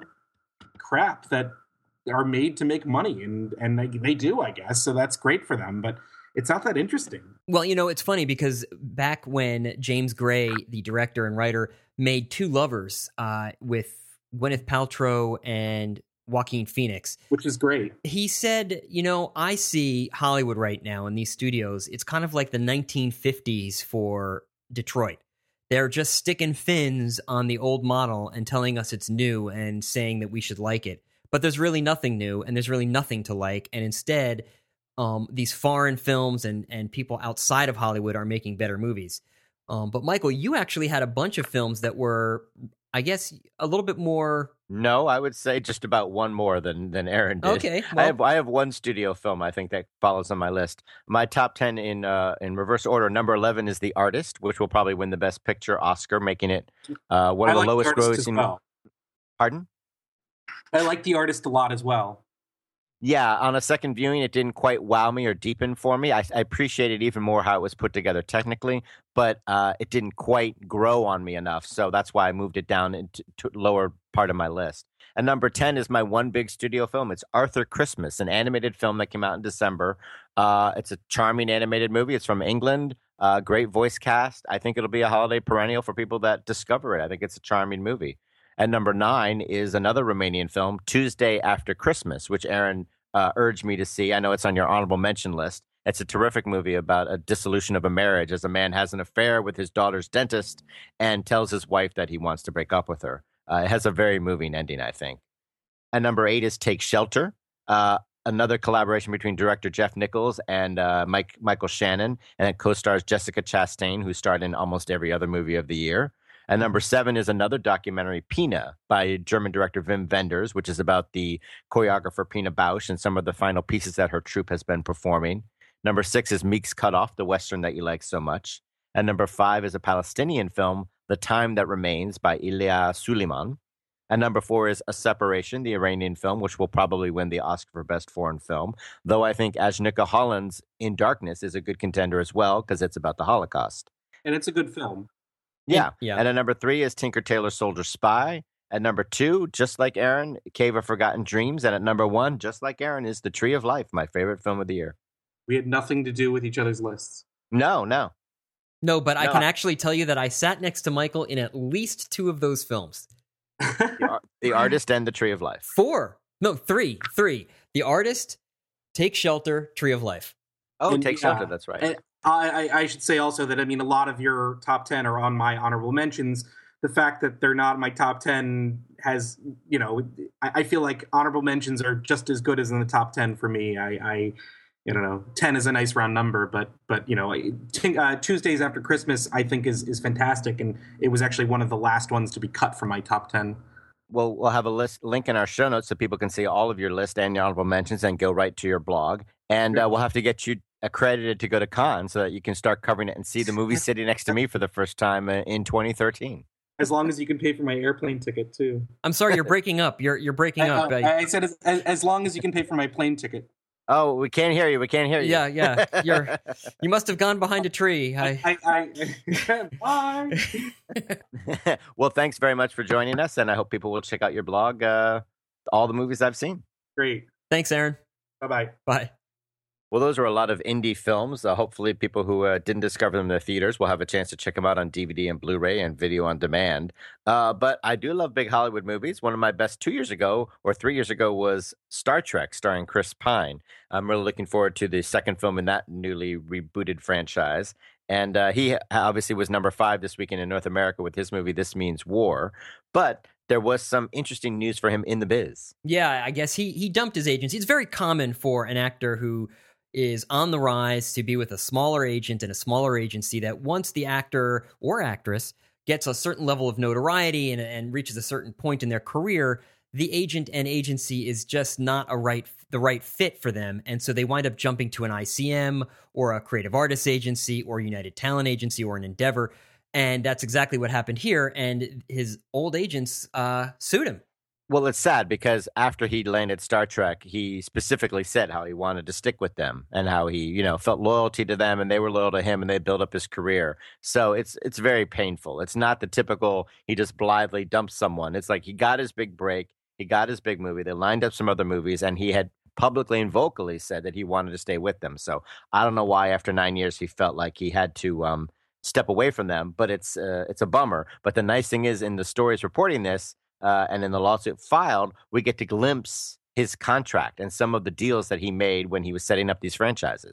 crap that are made to make money, and, and they, they do, I guess, so that's great for them, but it's not that interesting. Well, you know, it's funny because back when James Gray, the director and writer, made Two Lovers uh, with Gwyneth Paltrow and Joaquin Phoenix, which is great. He said, you know, I see Hollywood right now in these studios. It's kind of like the nineteen fifties for Detroit. They're just sticking fins on the old model and telling us it's new and saying that we should like it. But there's really nothing new, and there's really nothing to like. And instead, um, these foreign films and, and people outside of Hollywood are making better movies. Um, but Michael, you actually had a bunch of films that were, I guess, a little bit more. No, I would say just about one more than than Aaron did. Okay, I well- have I have one studio film I think that follows on my list. My top ten in uh, in reverse order. Number eleven is The Artist, which will probably win the Best Picture Oscar, making it uh, one I of the like lowest The Artist as grossing. well. Pardon? I like The Artist a lot as well. Yeah, on a second viewing, it didn't quite wow me or deepen for me. I, I appreciated even more how it was put together technically, but uh, it didn't quite grow on me enough. So that's why I moved it down into to lower part of my list. And number ten is my one big studio film. It's Arthur Christmas, an animated film that came out in December. Uh, it's a charming animated movie. It's from England. Uh, great voice cast. I think it'll be a holiday perennial for people that discover it. I think it's a charming movie. And number nine is another Romanian film, Tuesday After Christmas, which Aaron uh, urged me to see. I know it's on your honorable mention list. It's a terrific movie about a dissolution of a marriage as a man has an affair with his daughter's dentist and tells his wife that he wants to break up with her. Uh, it has a very moving ending, I think. And number eight is Take Shelter, uh, another collaboration between director Jeff Nichols and uh, Mike Michael Shannon, and it co-stars Jessica Chastain, who starred in almost every other movie of the year. And number seven is another documentary, Pina, by German director Wim Wenders, which is about the choreographer Pina Bausch and some of the final pieces that her troupe has been performing. Number six is Meek's Cut Off, the Western that you like so much. And number five is a Palestinian film, The Time That Remains, by Ilya Suleiman. And number four is A Separation, the Iranian film, which will probably win the Oscar for Best Foreign Film, though I think Ajnika Holland's In Darkness is a good contender as well, because it's about the Holocaust. And it's a good film. Yeah. Yeah. And at number three is Tinker Tailor Soldier Spy. At number two, just like Aaron, Cave of Forgotten Dreams. And at number one, just like Aaron, is The Tree of Life, my favorite film of the year. We had nothing to do with each other's lists. No, no. No, but I No. can actually tell you that I sat next to Michael in at least two of those films. The, Ar- the Artist and The Tree of Life. Four. No, three. Three. The Artist, Take Shelter, Tree of Life. Oh, And, Take yeah, Shelter, that's right. And I, I, I should say also that, I mean, a lot of your top ten are on my honorable mentions. The fact that they're not in my top ten has, you know, I, I feel like honorable mentions are just as good as in the top ten for me. I, I you know, ten is a nice round number, but, but you know, t- uh, Tuesdays After Christmas, I think is, is fantastic. And it was actually one of the last ones to be cut from my top ten. We'll, we'll have a list link in our show notes so people can see all of your list and your honorable mentions and go right to your blog. And uh, we'll have to get you accredited to go to Cannes so that you can start covering it and see the movie sitting next to me for the first time uh, in twenty thirteen. As long as you can pay for my airplane ticket, too. I'm sorry, you're breaking up. You're you're breaking I, up. uh, I- I said as, as, as long as you can pay for my plane ticket. Oh, we can't hear you. We can't hear you. yeah, yeah. You're you must have gone behind a tree. I, I, I, bye. Well, thanks very much for joining us, and I hope people will check out your blog, uh, all the movies I've seen. Great. thanks, Aaron. Bye-bye. Bye. Well, those are a lot of indie films. Uh, hopefully, people who uh, didn't discover them in the theaters will have a chance to check them out on D V D and Blu-ray and video on demand. Uh, but I do love big Hollywood movies. One of my best two years ago or three years ago was Star Trek, starring Chris Pine. I'm really looking forward to the second film in that newly rebooted franchise. And uh, he obviously was number five this weekend in North America with his movie This Means War. But there was some interesting news for him in the biz. Yeah, I guess he he dumped his agency. It's very common for an actor who is on the rise to be with a smaller agent and a smaller agency that once the actor or actress gets a certain level of notoriety and, and reaches a certain point in their career, the agent and agency is just not a right the right fit for them. And so they wind up jumping to an I C M or a creative artists agency or United Talent Agency or an Endeavor. And that's exactly what happened here. And his old agents uh, sued him. Well, it's sad because after he landed Star Trek, he specifically said how he wanted to stick with them and how he, you know, felt loyalty to them and they were loyal to him and they built up his career. So it's it's very painful. It's not the typical he just blithely dumps someone. It's like he got his big break. He got his big movie. They lined up some other movies and he had publicly and vocally said that he wanted to stay with them. So I don't know why after nine years he felt like he had to um, step away from them, but it's uh, it's a bummer. But the nice thing is in the stories reporting this, Uh, and in the lawsuit filed, we get to glimpse his contract and some of the deals that he made when he was setting up these franchises.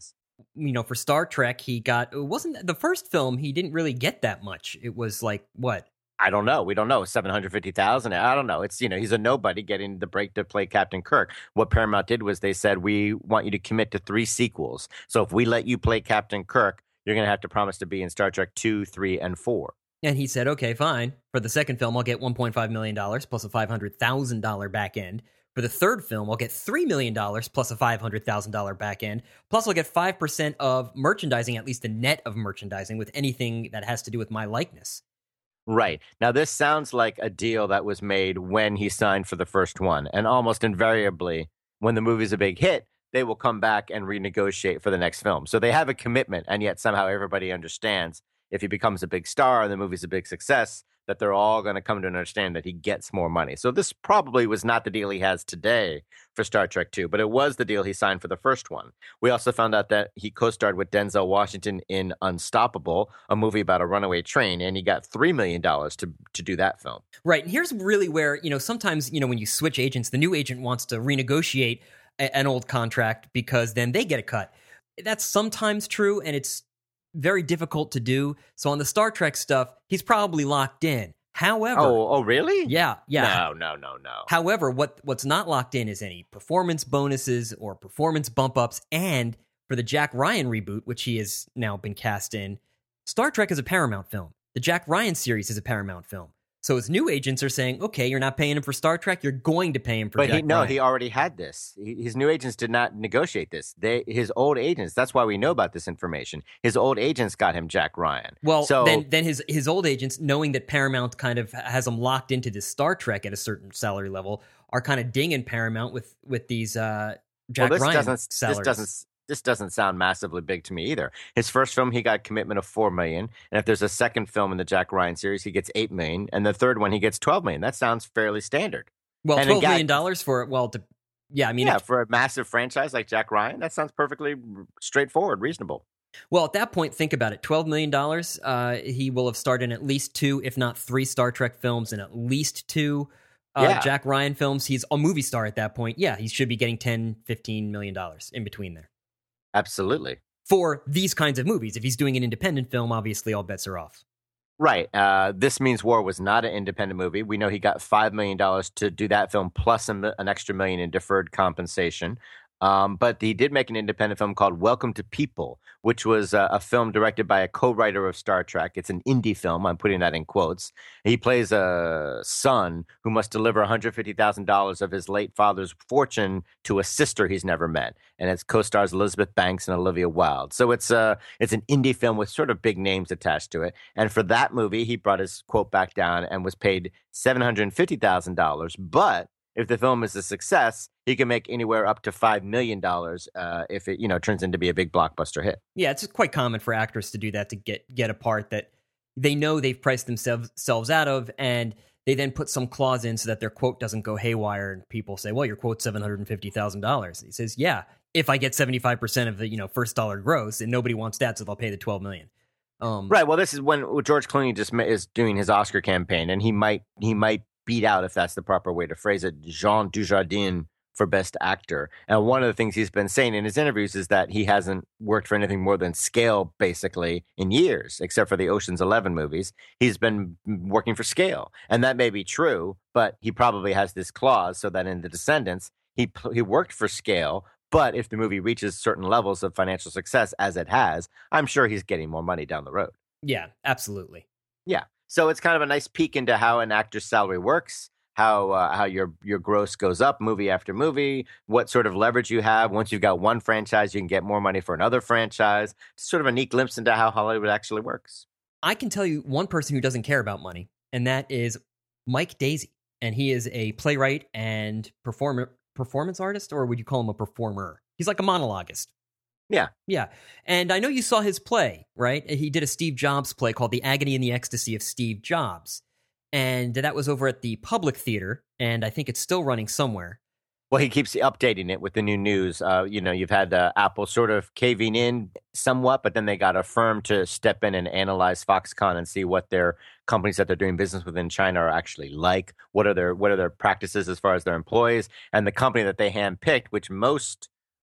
you know, for Star Trek, he got, it wasn't the first film, he didn't really get that much. It was like, what? I don't know. We don't know. seven hundred fifty thousand. I don't know. It's, you know, he's a nobody getting the break to play Captain Kirk. What Paramount did was they said, we want you to commit to three sequels. So if we let you play Captain Kirk, you're going to have to promise to be in Star Trek two, three, and four. And he said, okay, fine. For the second film, I'll get one point five million dollars plus a five hundred thousand dollars back end. For the third film, I'll get three million dollars plus a five hundred thousand dollars back end. Plus, I'll get five percent of merchandising, at least the net of merchandising, with anything that has to do with my likeness. Right. Now, this sounds like a deal that was made when he signed for the first one. And almost invariably, when the movie's a big hit, they will come back and renegotiate for the next film. So they have a commitment, and yet somehow everybody understands if he becomes a big star and the movie's a big success, that they're all going to come to understand that he gets more money. So this probably was not the deal he has today for Star Trek two, but it was the deal he signed for the first one. We also found out that he co-starred with Denzel Washington in Unstoppable, a movie about a runaway train, and he got three million dollars to, to do that film. Right. And here's really where, you know, sometimes, you know, when you switch agents, the new agent wants to renegotiate a, an old contract because then they get a cut. That's sometimes true, and it's very difficult to do. So on the Star Trek stuff, he's probably locked in. However, oh, oh, really? Yeah, yeah. No, no, no, no. However, what what's not locked in is any performance bonuses or performance bump ups. And for the Jack Ryan reboot, which he has now been cast in, Star Trek is a Paramount film. The Jack Ryan series is a Paramount film. So his new agents are saying, okay, you're not paying him for Star Trek, you're going to pay him for but Jack he, no, Ryan. he already had this. He, his new agents did not negotiate this. They, his old agents, that's why we know about this information. His old agents got him Jack Ryan. Well, so, then, then his, his old agents, knowing that Paramount kind of has him locked into this Star Trek at a certain salary level, are kind of dinging Paramount with, with these uh, Jack well, this Ryan doesn't, salaries. This doesn't This doesn't sound massively big to me either. His first film, he got commitment of four million dollars. And if there's a second film in the Jack Ryan series, he gets eight million dollars. And the third one, he gets twelve million dollars. That sounds fairly standard. Well, and twelve again, million dollars for, well, to, yeah, I mean. Yeah, if, for a massive franchise like Jack Ryan, that sounds perfectly straightforward, reasonable. Well, at that point, think about it. twelve million dollars, uh, he will have starred in at least two, if not three Star Trek films and at least two uh, yeah. Jack Ryan films. He's a movie star at that point. Yeah, he should be getting ten, fifteen million dollars in between there. Absolutely. For these kinds of movies. If he's doing an independent film, obviously all bets are off. Right. Uh, This Means War was not an independent movie. We know he got five million dollars to do that film plus a, an extra million in deferred compensation. Um, but he did make an independent film called Welcome to People, which was uh, a film directed by a co-writer of Star Trek. It's an indie film. I'm putting that in quotes. He plays a son who must deliver one hundred fifty thousand dollars of his late father's fortune to a sister he's never met. And it co-stars Elizabeth Banks and Olivia Wilde. So it's, uh, it's an indie film with sort of big names attached to it. And for that movie, he brought his quote back down and was paid seven hundred fifty thousand dollars. But if the film is a success, he can make anywhere up to five million dollars uh, if it, you know, turns into be a big blockbuster hit. Yeah, it's quite common for actors to do that, to get get a part that they know they've priced themselves out of, and they then put some clause in so that their quote doesn't go haywire, and people say, well, your quote's seven hundred fifty thousand dollars. He says, yeah, if I get seventy-five percent of the, you know, first dollar gross, and nobody wants that, so they'll pay the twelve million dollars. Um, right, well, this is when George Clooney just is doing his Oscar campaign, and he might he might beat out, if that's the proper way to phrase it, Jean Dujardin for Best Actor. And one of the things he's been saying in his interviews is that he hasn't worked for anything more than scale, basically, in years, except for the Ocean's Eleven movies. He's been working for scale. And that may be true, but he probably has this clause so that in The Descendants, he he worked for scale, but if the movie reaches certain levels of financial success, as it has, I'm sure he's getting more money down the road. Yeah, absolutely. Yeah. So it's kind of a nice peek into how an actor's salary works, how uh, how your your gross goes up movie after movie, what sort of leverage you have. Once you've got one franchise, you can get more money for another franchise. It's sort of a neat glimpse into how Hollywood actually works. I can tell you one person who doesn't care about money, and that is Mike Daisey. And he is a playwright and performer, performance artist, or would you call him a performer? He's like a monologuist. Yeah. Yeah. And I know you saw his play, right? He did a Steve Jobs play called The Agony and the Ecstasy of Steve Jobs. And that was over at the Public Theater, and I think it's still running somewhere. Well, he keeps updating it with the new news. Uh, you know, you've had uh, Apple sort of caving in somewhat, but then they got a firm to step in and analyze Foxconn and see what their companies that they're doing business with in China are actually like. What are their what are their practices as far as their employees? And the company that they handpicked, which most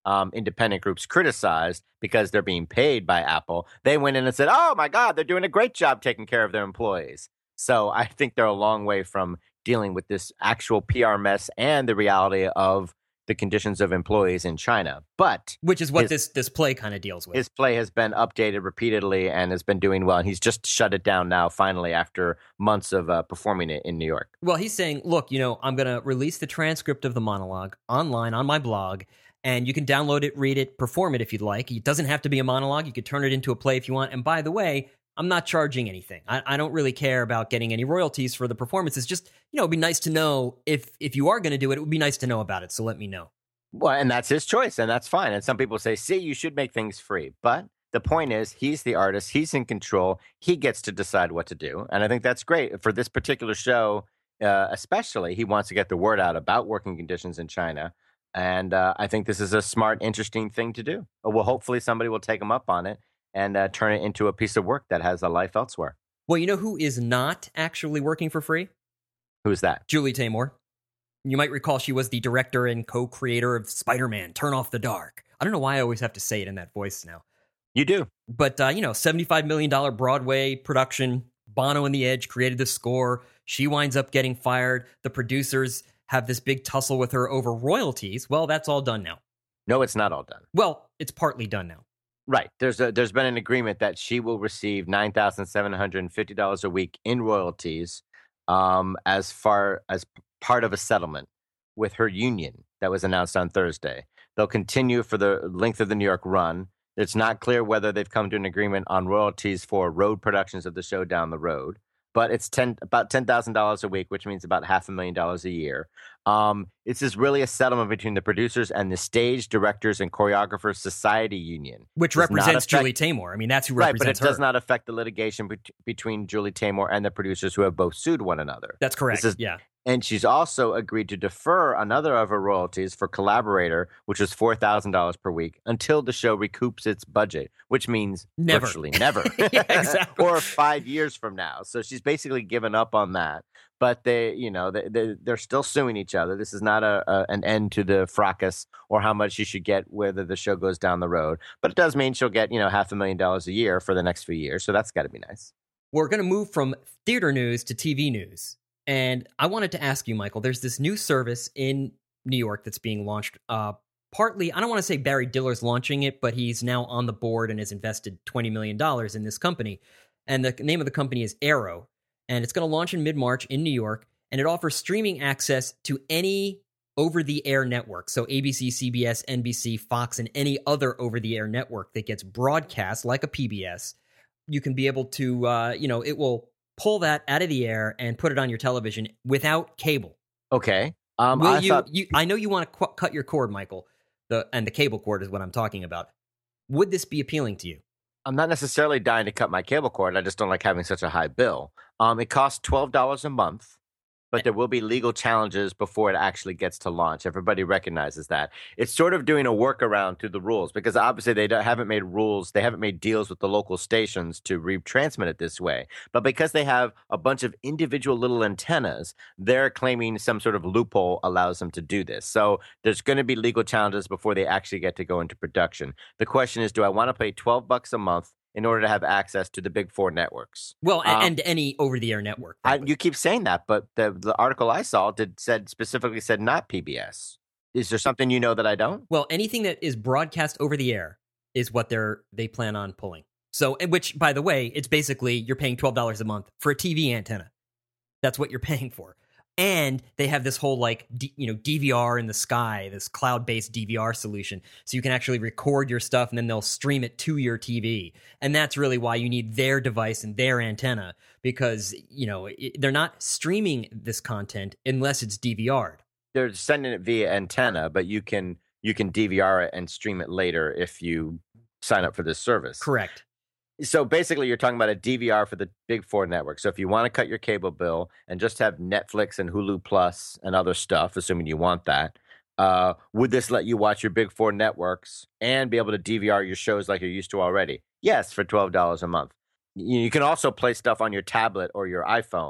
um, independent groups criticized because they're being paid by Apple, they went in and said, oh my God, they're doing a great job taking care of their employees. So I think they're a long way from dealing with this actual P R mess and the reality of the conditions of employees in China. But which is what his, this this play kind of deals with. His play has been updated repeatedly and has been doing well. And he's just shut it down now, finally, after months of uh, performing it in New York. Well, he's saying, look, you know, I'm going to release the transcript of the monologue online on my blog, and you can download it, read it, perform it if you'd like. It doesn't have to be a monologue. You could turn it into a play if you want. And by the way, I'm not charging anything. I, I don't really care about getting any royalties for the performances. Just, you know, it'd be nice to know if if you are going to do it, it would be nice to know about it. So let me know. Well, and that's his choice, and that's fine. And some people say, see, you should make things free. But the point is, he's the artist. He's in control. He gets to decide what to do. And I think that's great. For this particular show, uh, especially, he wants to get the word out about working conditions in China. And uh, I think this is a smart, interesting thing to do. Well, hopefully somebody will take him up on it and uh, turn it into a piece of work that has a life elsewhere. Well, you know who is not actually working for free? Who's that? Julie Taymor. You might recall she was the director and co-creator of Spider-Man, Turn Off the Dark. I don't know why I always have to say it in that voice now. You do. But, uh, you know, seventy-five million dollars Broadway production, Bono and the Edge created the score. She winds up getting fired. The producers have this big tussle with her over royalties. Well, that's all done now. No, it's not all done. Well, it's partly done now. Right. There's a, there's been an agreement that she will receive nine thousand seven hundred fifty dollars a week in royalties um, as far as part of a settlement with her union that was announced on Thursday. They'll continue for the length of the New York run. It's not clear whether they've come to an agreement on royalties for road productions of the show down the road, but it's ten about ten thousand dollars a week, which means about half a million dollars a year. Um, it's just really a settlement between the producers and the Stage Directors and Choreographers Society Union. Which represents affect, Julie Taymor. I mean, that's who represents her. Right, but it her. does not affect the litigation be- between Julie Taymor and the producers who have both sued one another. That's correct, is, yeah. And she's also agreed to defer another of her royalties for Collaborator, which is four thousand dollars per week, until the show recoups its budget, which means never. virtually never. Yeah, exactly. Or five years from now. So she's basically given up on that. But they, you know, they, they, they're still suing each other. This is not a, a an end to the fracas or how much she should get whether the show goes down the road. But it does mean she'll get, you know, half a million dollars a year for the next few years. So that's got to be nice. We're going to move from theater news to T V news. And I wanted to ask you, Michael, there's this new service in New York that's being launched. Uh, partly, I don't want to say Barry Diller's launching it, but he's now on the board and has invested twenty million dollars in this company. And the name of the company is Aero. And it's going to launch in mid-March in New York. And it offers streaming access to any over-the-air network. So A B C, C B S, N B C, Fox, and any other over-the-air network that gets broadcast like a P B S. You can be able to, uh, you know, it will pull that out of the air and put it on your television without cable. Okay. Um, Will I you, thought... you, I know you want to qu- cut your cord, Michael, the and the cable cord is what I'm talking about. Would this be appealing to you? I'm not necessarily dying to cut my cable cord. I just don't like having such a high bill. Um, it costs twelve dollars a month, but there will be legal challenges before it actually gets to launch. Everybody recognizes that. It's sort of doing a workaround to the rules because obviously they don't, haven't made rules. They haven't made deals with the local stations to retransmit it this way. But because they have a bunch of individual little antennas, they're claiming some sort of loophole allows them to do this. So there's going to be legal challenges before they actually get to go into production. The question is, do I want to pay twelve bucks a month in order to have access to the big four networks? Well, um, and any over-the-air network. I, you keep saying that, but the, the article I saw did said specifically said not P B S. Is there something you know that I don't? Well, anything that is broadcast over the air is what they're they plan on pulling. So, which, by the way, it's basically you're paying twelve dollars a month for a T V antenna. That's what you're paying for. And they have this whole like, D, you know, D V R in the sky, this cloud-based D V R solution. So you can actually record your stuff and then they'll stream it to your T V. And that's really why you need their device and their antenna because, you know, it, they're not streaming this content unless it's D V R'd. They're sending it via antenna, but you can you can D V R it and stream it later if you sign up for this service. Correct. So basically, you're talking about a D V R for the big four networks. So if you want to cut your cable bill and just have Netflix and Hulu Plus and other stuff, assuming you want that, uh, would this let you watch your big four networks and be able to D V R your shows like you're used to already? Yes, for twelve dollars a month. You can also play stuff on your tablet or your iPhone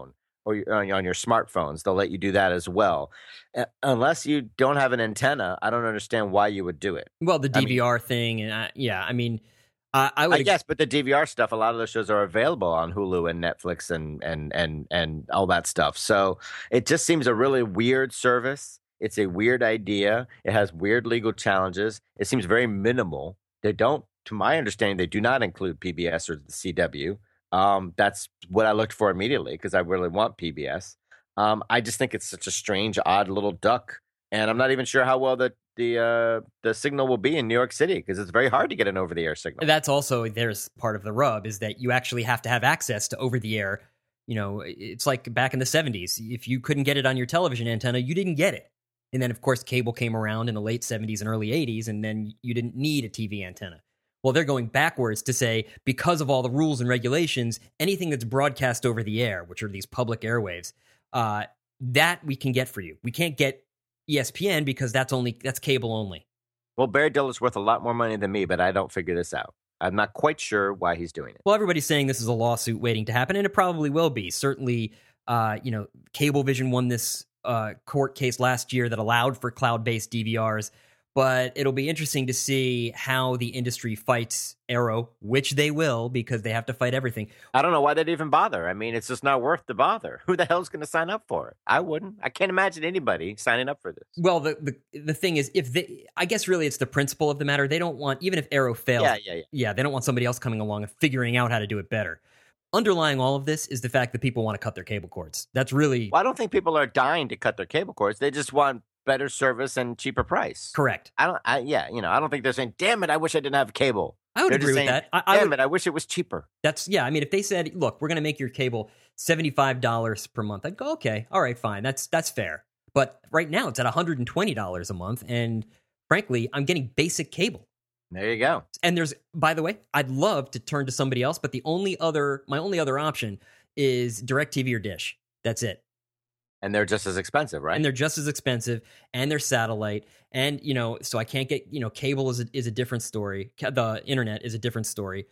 or on your smartphones. They'll let you do that as well. Uh, unless you don't have an antenna, I don't understand why you would do it. Well, the D V R I mean, thing, and I, yeah, I mean, I, I would. I guess, but the D V R stuff, a lot of those shows are available on Hulu and Netflix and and and and all that stuff. So it just seems a really weird service. It's a weird idea. It has weird legal challenges. It seems very minimal. They don't, to my understanding, they do not include P B S or the C W. Um, that's what I looked for immediately because I really want P B S. Um, I just think it's such a strange, odd little duck, and I'm not even sure how well the the uh, the signal will be in New York City because it's very hard to get an over the air signal. That's also there's part of the rub is that you actually have to have access to over the air. You know, it's like back in the seventies. If you couldn't get it on your television antenna, you didn't get it. And then, of course, cable came around in the late seventies and early eighties, and then you didn't need a T V antenna. Well, they're going backwards to say, because of all the rules and regulations, anything that's broadcast over the air, which are these public airwaves, uh, that we can get for you. We can't get E S P N because that's only that's cable only. Well, Barry Diller's worth a lot more money than me, but I don't figure this out. I'm not quite sure why he's doing it. Well, everybody's saying this is a lawsuit waiting to happen, and it probably will be. Certainly, uh, you know, Cablevision won this uh, court case last year that allowed for cloud-based D V Rs. But it'll be interesting to see how the industry fights Arrow, which they will, because they have to fight everything. I don't know why they'd even bother. I mean, it's just not worth the bother. Who the hell's going to sign up for it? I wouldn't. I can't imagine anybody signing up for this. Well, the the, the thing is, if they, I guess really it's the principle of the matter. They don't want, even if Arrow fails, yeah, yeah, yeah. yeah, they don't want somebody else coming along and figuring out how to do it better. Underlying all of this is the fact that people want to cut their cable cords. That's really... Well, I don't think people are dying to cut their cable cords. They just want better service and cheaper price. Correct. I don't. I, yeah, you know, I don't think they're saying, "Damn it, I wish I didn't have cable." I would they're agree with saying, that. I, I Damn would, it, I wish it was cheaper. That's yeah. I mean, if they said, "Look, we're going to make your cable seventy-five dollars per month," I'd go, "Okay, all right, fine. That's that's fair." But right now, it's at one hundred twenty dollars a month, and frankly, I'm getting basic cable. There you go. And there's, by the way, I'd love to turn to somebody else, but the only other, my only other option is DirecTV or Dish. That's it. And they're just as expensive, right? And they're just as expensive, and they're satellite, and you know, so I can't get, you know, cable is a, is a different story. The internet is a different story.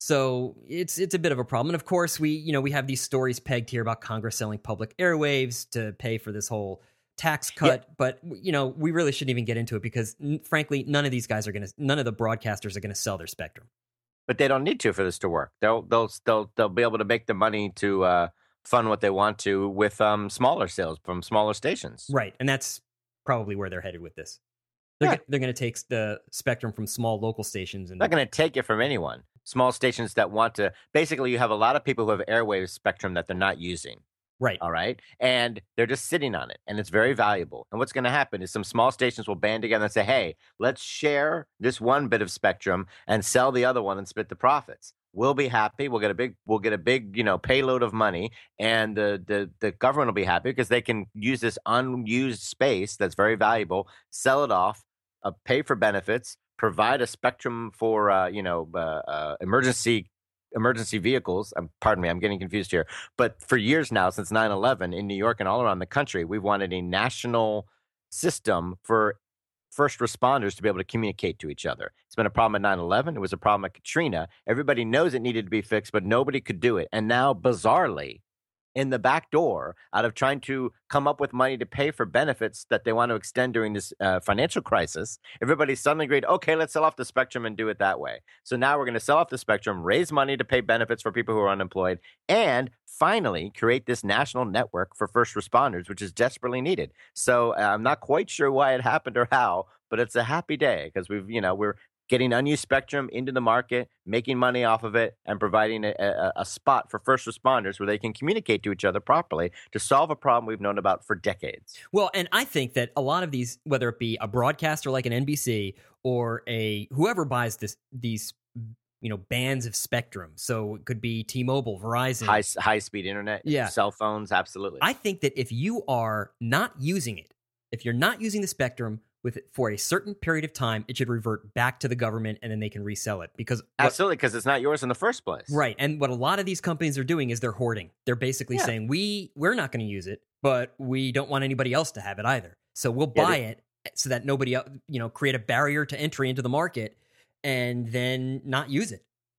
So it's it's a bit of a problem. And of course, we you know we have these stories pegged here about Congress selling public airwaves to pay for this whole tax cut. Yeah. But you know, we really shouldn't even get into it because, n- frankly, none of these guys are going to, none of the broadcasters are going to sell their spectrum. But they don't need to for this to work. They'll they'll they'll they'll be able to make the money to uh, fund what they want to with um, smaller sales from smaller stations. Right, and that's probably where they're headed with this. They're Yeah. go- they're going to take the spectrum from small local stations and They're not going to take it from anyone. Small stations that want to. Basically, you have a lot of people who have airwave spectrum that they're not using. right. All right. And they're just sitting on it. And it's very valuable. And what's going to happen is some small stations will band together and say, hey, let's share this one bit of spectrum and sell the other one and split the profits. We'll be happy. We'll get a big, we'll get a big, you know, payload of money, and the the the government will be happy because they can use this unused space that's very valuable, sell it off, uh, pay for benefits, provide a spectrum for, uh, you know, uh, uh, emergency emergency vehicles. Um, pardon me, I'm getting confused here. But for years now, since nine eleven in New York and all around the country, we've wanted a national system for first responders to be able to communicate to each other. It's been a problem at nine eleven. It was a problem at Katrina. Everybody knows it needed to be fixed, but nobody could do it. And now, bizarrely, in the back door, out of trying to come up with money to pay for benefits that they want to extend during this uh, financial crisis, everybody suddenly agreed, okay, let's sell off the spectrum and do it that way. So now we're going to sell off the spectrum, raise money to pay benefits for people who are unemployed, and finally create this national network for first responders, which is desperately needed. So uh, I'm not quite sure why it happened or how, but it's a happy day because we've, you know, we're getting unused spectrum into the market, making money off of it, and providing a, a, a spot for first responders where they can communicate to each other properly to solve a problem we've known about for decades. Well, and I think that a lot of these, whether it be a broadcaster like an N B C or a whoever buys this these you know bands of spectrum, so it could be T-Mobile, Verizon, High high speed internet, yeah, cell phones, absolutely. I think that if you are not using it, if you're not using the spectrum with it for a certain period of time, it should revert back to the government and then they can resell it. Because what, absolutely, because it's not yours in the first place. Right. And what a lot of these companies are doing is they're hoarding. They're basically yeah. saying, we, we're not going to use it, but we don't want anybody else to have it either. So we'll buy yeah, it so that nobody else, you know, create a barrier to entry into the market and then not use it.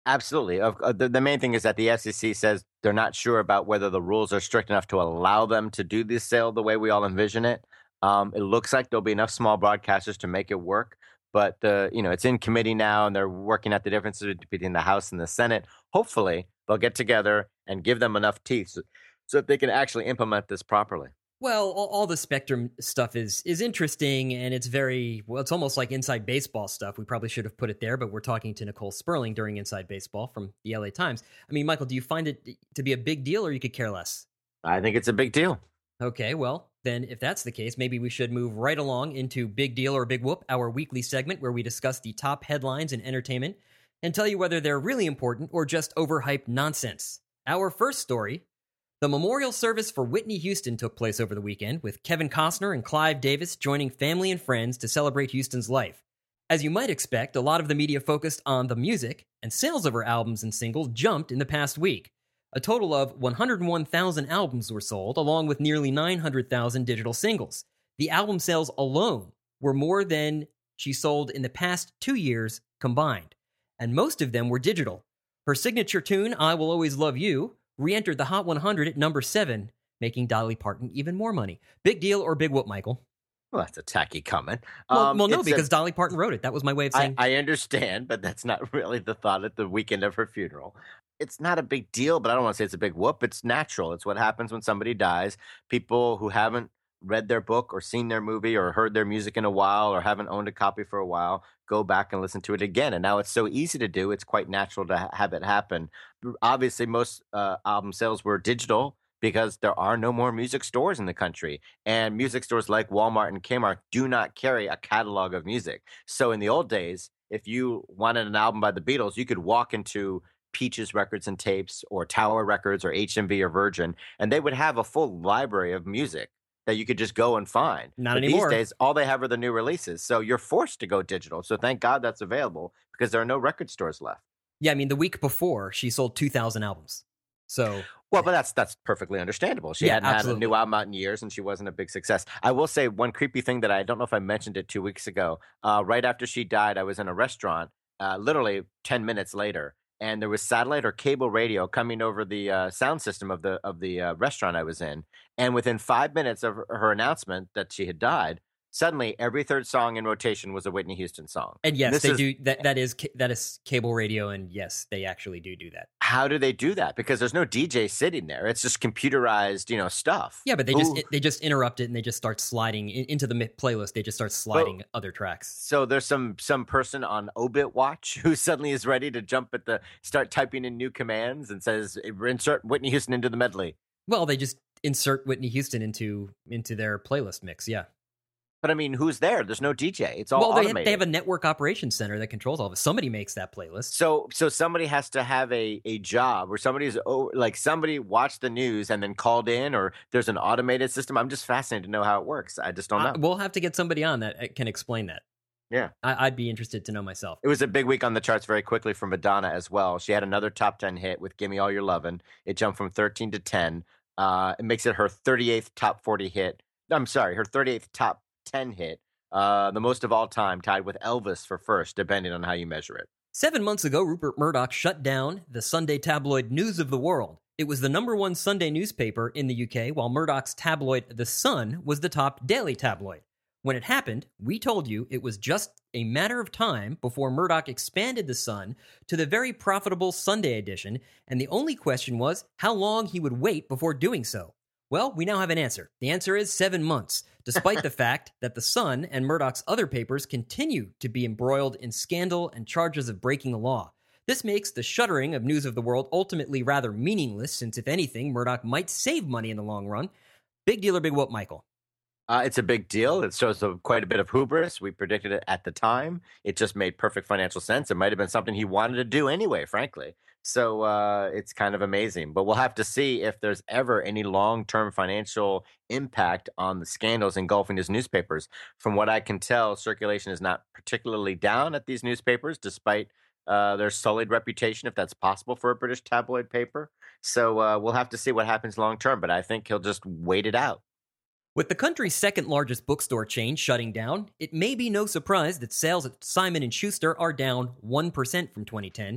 Absolutely. Uh, the, the main thing is that the F C C says they're not sure about whether the rules are strict enough to allow them to do this sale the way we all envision it. Um, it looks like there'll be enough small broadcasters to make it work, but the you know it's in committee now, and they're working out the differences between the House and the Senate. Hopefully, they'll get together and give them enough teeth so, so that they can actually implement this properly. Well, all, all the Spectrum stuff is is interesting, and it's very, well, it's almost like Inside Baseball stuff. We probably should have put it there, but we're talking to Nicole Sperling during Inside Baseball from the L A Times. I mean, Michael, do you find it to be a big deal, or you could care less? I think it's a big deal. Okay, well, then if that's the case, maybe we should move right along into Big Deal or Big Whoop, our weekly segment where we discuss the top headlines in entertainment and tell you whether they're really important or just overhyped nonsense. Our first story: the memorial service for Whitney Houston took place over the weekend, with Kevin Costner and Clive Davis joining family and friends to celebrate Houston's life. As you might expect, a lot of the media focused on the music, and sales of her albums and singles jumped in the past week. A total of one hundred one thousand albums were sold, along with nearly nine hundred thousand digital singles. The album sales alone were more than she sold in the past two years combined, and most of them were digital. Her signature tune, I Will Always Love You, re-entered the Hot one hundred at number seven, making Dolly Parton even more money. Big deal or big whoop, Michael? Well, that's a tacky comment. Well, um, well no, because a, Dolly Parton wrote it. That was my way of saying... I, I understand, but that's not really the thought at the weekend of her funeral. It's not a big deal, but I don't want to say it's a big whoop. It's natural. It's what happens when somebody dies. People who haven't read their book or seen their movie or heard their music in a while or haven't owned a copy for a while go back and listen to it again. And now it's so easy to do. It's quite natural to ha- have it happen. Obviously, most uh, album sales were digital because there are no more music stores in the country. And music stores like Walmart and Kmart do not carry a catalog of music. So in the old days, if you wanted an album by the Beatles, you could walk into Peaches Records and Tapes or Tower Records or H M V or Virgin, and they would have a full library of music that you could just go and find. Not but anymore. These days, all they have are the new releases. So you're forced to go digital. So thank God that's available because there are no record stores left. Yeah, I mean, the week before, she sold two thousand albums. So... Well, but that's that's perfectly understandable. She yeah, hadn't absolutely. had a new album out in years, and she wasn't a big success. I will say one creepy thing that I don't know if I mentioned it two weeks ago. Uh, right after she died, I was in a restaurant, uh, literally ten minutes later, and there was satellite or cable radio coming over the uh, sound system of the of the uh, restaurant I was in. And within five minutes of her, her announcement that she had died, suddenly every third song in rotation was a Whitney Houston song. And yes, this they is, do. That that is that is cable radio, and yes, they actually do do that. How do they do that? Because there's no D J sitting there. It's just computerized, you know, stuff. Yeah, but they Ooh. just they just interrupt it and they just start sliding in, into the playlist. They just start sliding well, other tracks. So there's some some person on Obit Watch who suddenly is ready to jump at the start typing in new commands and says insert Whitney Houston into the medley. Well, they just insert Whitney Houston into into their playlist mix. Yeah. But I mean, who's there? There's no D J. It's all well, they automated. have, they have a network operations center that controls all of it. Somebody makes that playlist. So, so somebody has to have a, a job where somebody's oh, like somebody watched the news and then called in, or there's an automated system. I'm just fascinated to know how it works. I just don't know. Uh, we'll have to get somebody on that can explain that. Yeah, I, I'd be interested to know myself. It was a big week on the charts very quickly for Madonna as well. She had another top ten hit with "Gimme All Your Lovin'." It jumped from thirteen to ten. Uh, it makes it her thirty-eighth top forty hit. I'm sorry, her thirty-eighth top ten hit. Uh, the most of all time, tied with Elvis for first, depending on how you measure it. Seven months ago, Rupert Murdoch shut down the Sunday tabloid News of the World. It was the number one Sunday newspaper in the U K, while Murdoch's tabloid The Sun was the top daily tabloid. When it happened, we told you it was just a matter of time before Murdoch expanded The Sun to the very profitable Sunday edition, and the only question was how long he would wait before doing so. Well, we now have an answer. The answer is seven months, despite the fact that The Sun and Murdoch's other papers continue to be embroiled in scandal and charges of breaking the law. This makes the shuttering of News of the World ultimately rather meaningless, since if anything, Murdoch might save money in the long run. Big deal or big whoop, Michael? Uh, it's a big deal. It shows a, quite a bit of hubris. We predicted it at the time. It just made perfect financial sense. It might have been something he wanted to do anyway, frankly. So uh, it's kind of amazing. But we'll have to see if there's ever any long-term financial impact on the scandals engulfing his newspapers. From what I can tell, circulation is not particularly down at these newspapers, despite uh, their sullied reputation, if that's possible for a British tabloid paper. So uh, we'll have to see what happens long-term. But I think he'll just wait it out. With the country's second largest bookstore chain shutting down, it may be no surprise that sales at Simon and Schuster are down one percent from twenty ten.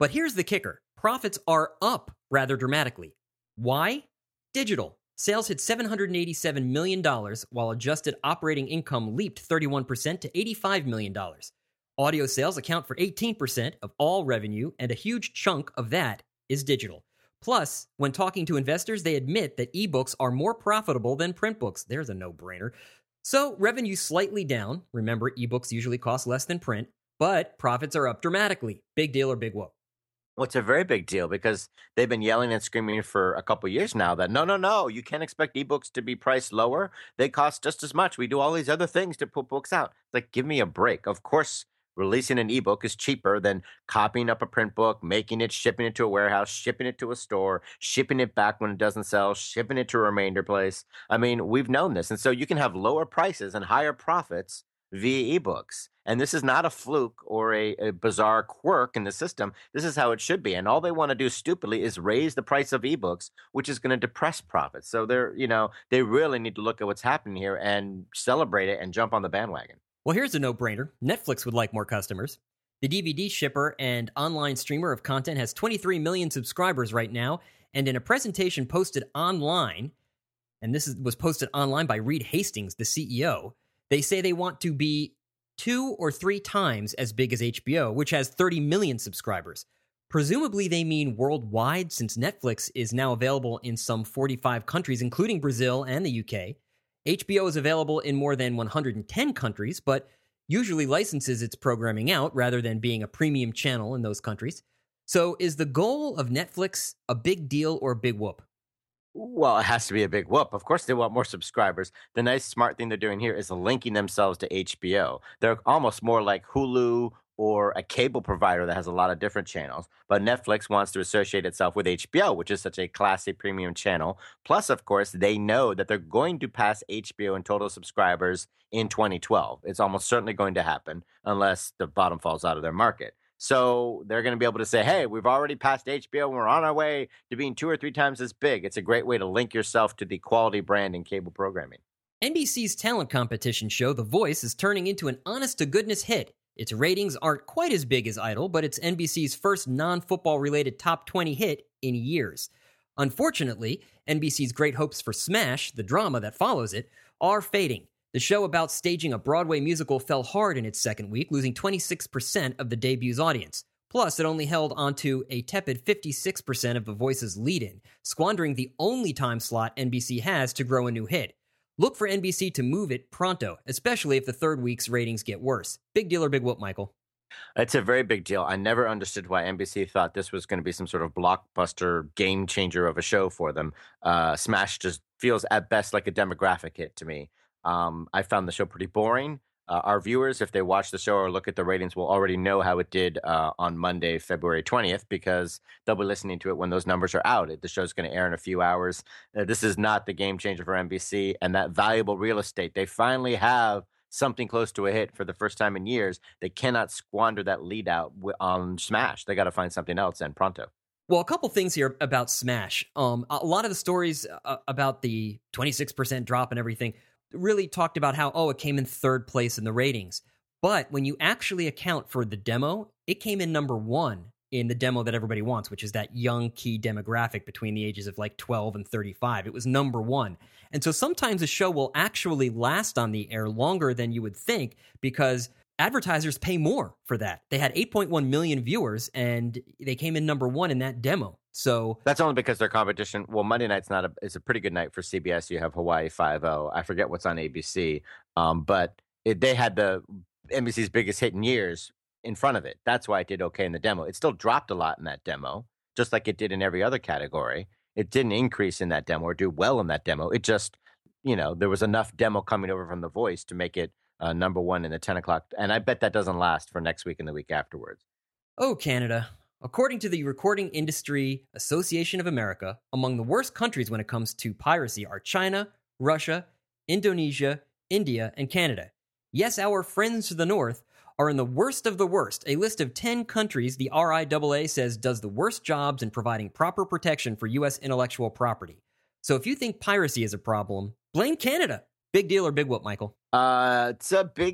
But here's the kicker. Profits are up rather dramatically. Why? Digital. Sales hit seven hundred eighty-seven million dollars, while adjusted operating income leaped thirty-one percent to eighty-five million dollars. Audio sales account for eighteen percent of all revenue, and a huge chunk of that is digital. Plus, when talking to investors, they admit that ebooks are more profitable than print books. There's a no-brainer. So, revenue slightly down. Remember, ebooks usually cost less than print, but profits are up dramatically. Big deal or big whoop? Well, it's a very big deal because they've been yelling and screaming for a couple of years now that no, no, no, you can't expect ebooks to be priced lower. They cost just as much. We do all these other things to put books out. Like, give me a break. Of course, releasing an ebook is cheaper than copying up a print book, making it, shipping it to a warehouse, shipping it to a store, shipping it back when it doesn't sell, shipping it to a remainder place. I mean, we've known this. And so you can have lower prices and higher profits via ebooks. And this is not a fluke or a, a bizarre quirk in the system. This is how it should be. And all they want to do stupidly is raise the price of ebooks, which is going to depress profits. So they're, you know, they really need to look at what's happening here and celebrate it and jump on the bandwagon. Well, here's a no-brainer. Netflix would like more customers. The D V D shipper and online streamer of content has twenty-three million subscribers right now, and in a presentation posted online, and this is, was posted online by Reed Hastings, the C E O, they say they want to be two or three times as big as H B O, which has thirty million subscribers. Presumably they mean worldwide, since Netflix is now available in some forty-five countries, including Brazil and the U K. H B O is available in more than one hundred ten countries, but usually licenses its programming out rather than being a premium channel in those countries. So is the goal of Netflix a big deal or a big whoop? Well, it has to be a big whoop. Of course, they want more subscribers. The nice, smart thing they're doing here is linking themselves to H B O. They're almost more like Hulu or a cable provider that has a lot of different channels. But Netflix wants to associate itself with H B O, which is such a classy premium channel. Plus, of course, they know that they're going to pass H B O in total subscribers in twenty twelve. It's almost certainly going to happen unless the bottom falls out of their market. So they're going to be able to say, hey, we've already passed H B O and we're on our way to being two or three times as big. It's a great way to link yourself to the quality brand in cable programming. N B C's talent competition show, The Voice, is turning into an honest-to-goodness hit. Its ratings aren't quite as big as Idol, but it's N B C's first non-football-related top twenty hit in years. Unfortunately, N B C's great hopes for Smash, the drama that follows it, are fading. The show about staging a Broadway musical fell hard in its second week, losing twenty-six percent of the debut's audience. Plus, it only held onto a tepid fifty-six percent of The Voice's lead-in, squandering the only time slot N B C has to grow a new hit. Look for N B C to move it pronto, especially if the third week's ratings get worse. Big deal or big whoop, Michael? It's a very big deal. I never understood why N B C thought this was going to be some sort of blockbuster game changer of a show for them. Uh, Smash just feels at best like a demographic hit to me. Um, I found the show pretty boring. Uh, our viewers, if they watch the show or look at the ratings, will already know how it did uh, on Monday, February twentieth, because they'll be listening to it when those numbers are out. The show's going to air in a few hours. Uh, this is not the game changer for N B C, and that valuable real estate. They finally have something close to a hit for the first time in years. They cannot squander that lead out on Smash. They got to find something else, and pronto. Well, a couple things here about Smash. Um, a lot of the stories uh, about the twenty-six percent drop and everything really talked about how, oh, it came in third place in the ratings. But when you actually account for the demo, it came in number one in the demo that everybody wants, which is that young key demographic between the ages of like twelve and thirty-five. It was number one. And so sometimes a show will actually last on the air longer than you would think because advertisers pay more for that. They had eight point one million viewers and they came in number one in that demo. So that's only because their competition. Well, Monday night's not a is a pretty good night for C B S. You have Hawaii Five-O. I forget what's on A B C, um, but it, they had the N B C's biggest hit in years in front of it. That's why it did okay in the demo. It still dropped a lot in that demo, just like it did in every other category. It didn't increase in that demo or do well in that demo. It just, you know, there was enough demo coming over from The Voice to make it uh, number one in the ten o'clock. And I bet that doesn't last for next week and the week afterwards. Oh, Canada. According to the Recording Industry Association of America, among the worst countries when it comes to piracy are China, Russia, Indonesia, India, and Canada. Yes, our friends to the north are in the worst of the worst, a list of ten countries the R I A A says does the worst jobs in providing proper protection for U S intellectual property. So if you think piracy is a problem, blame Canada. Big deal or big whoop, Michael? Uh, it's a big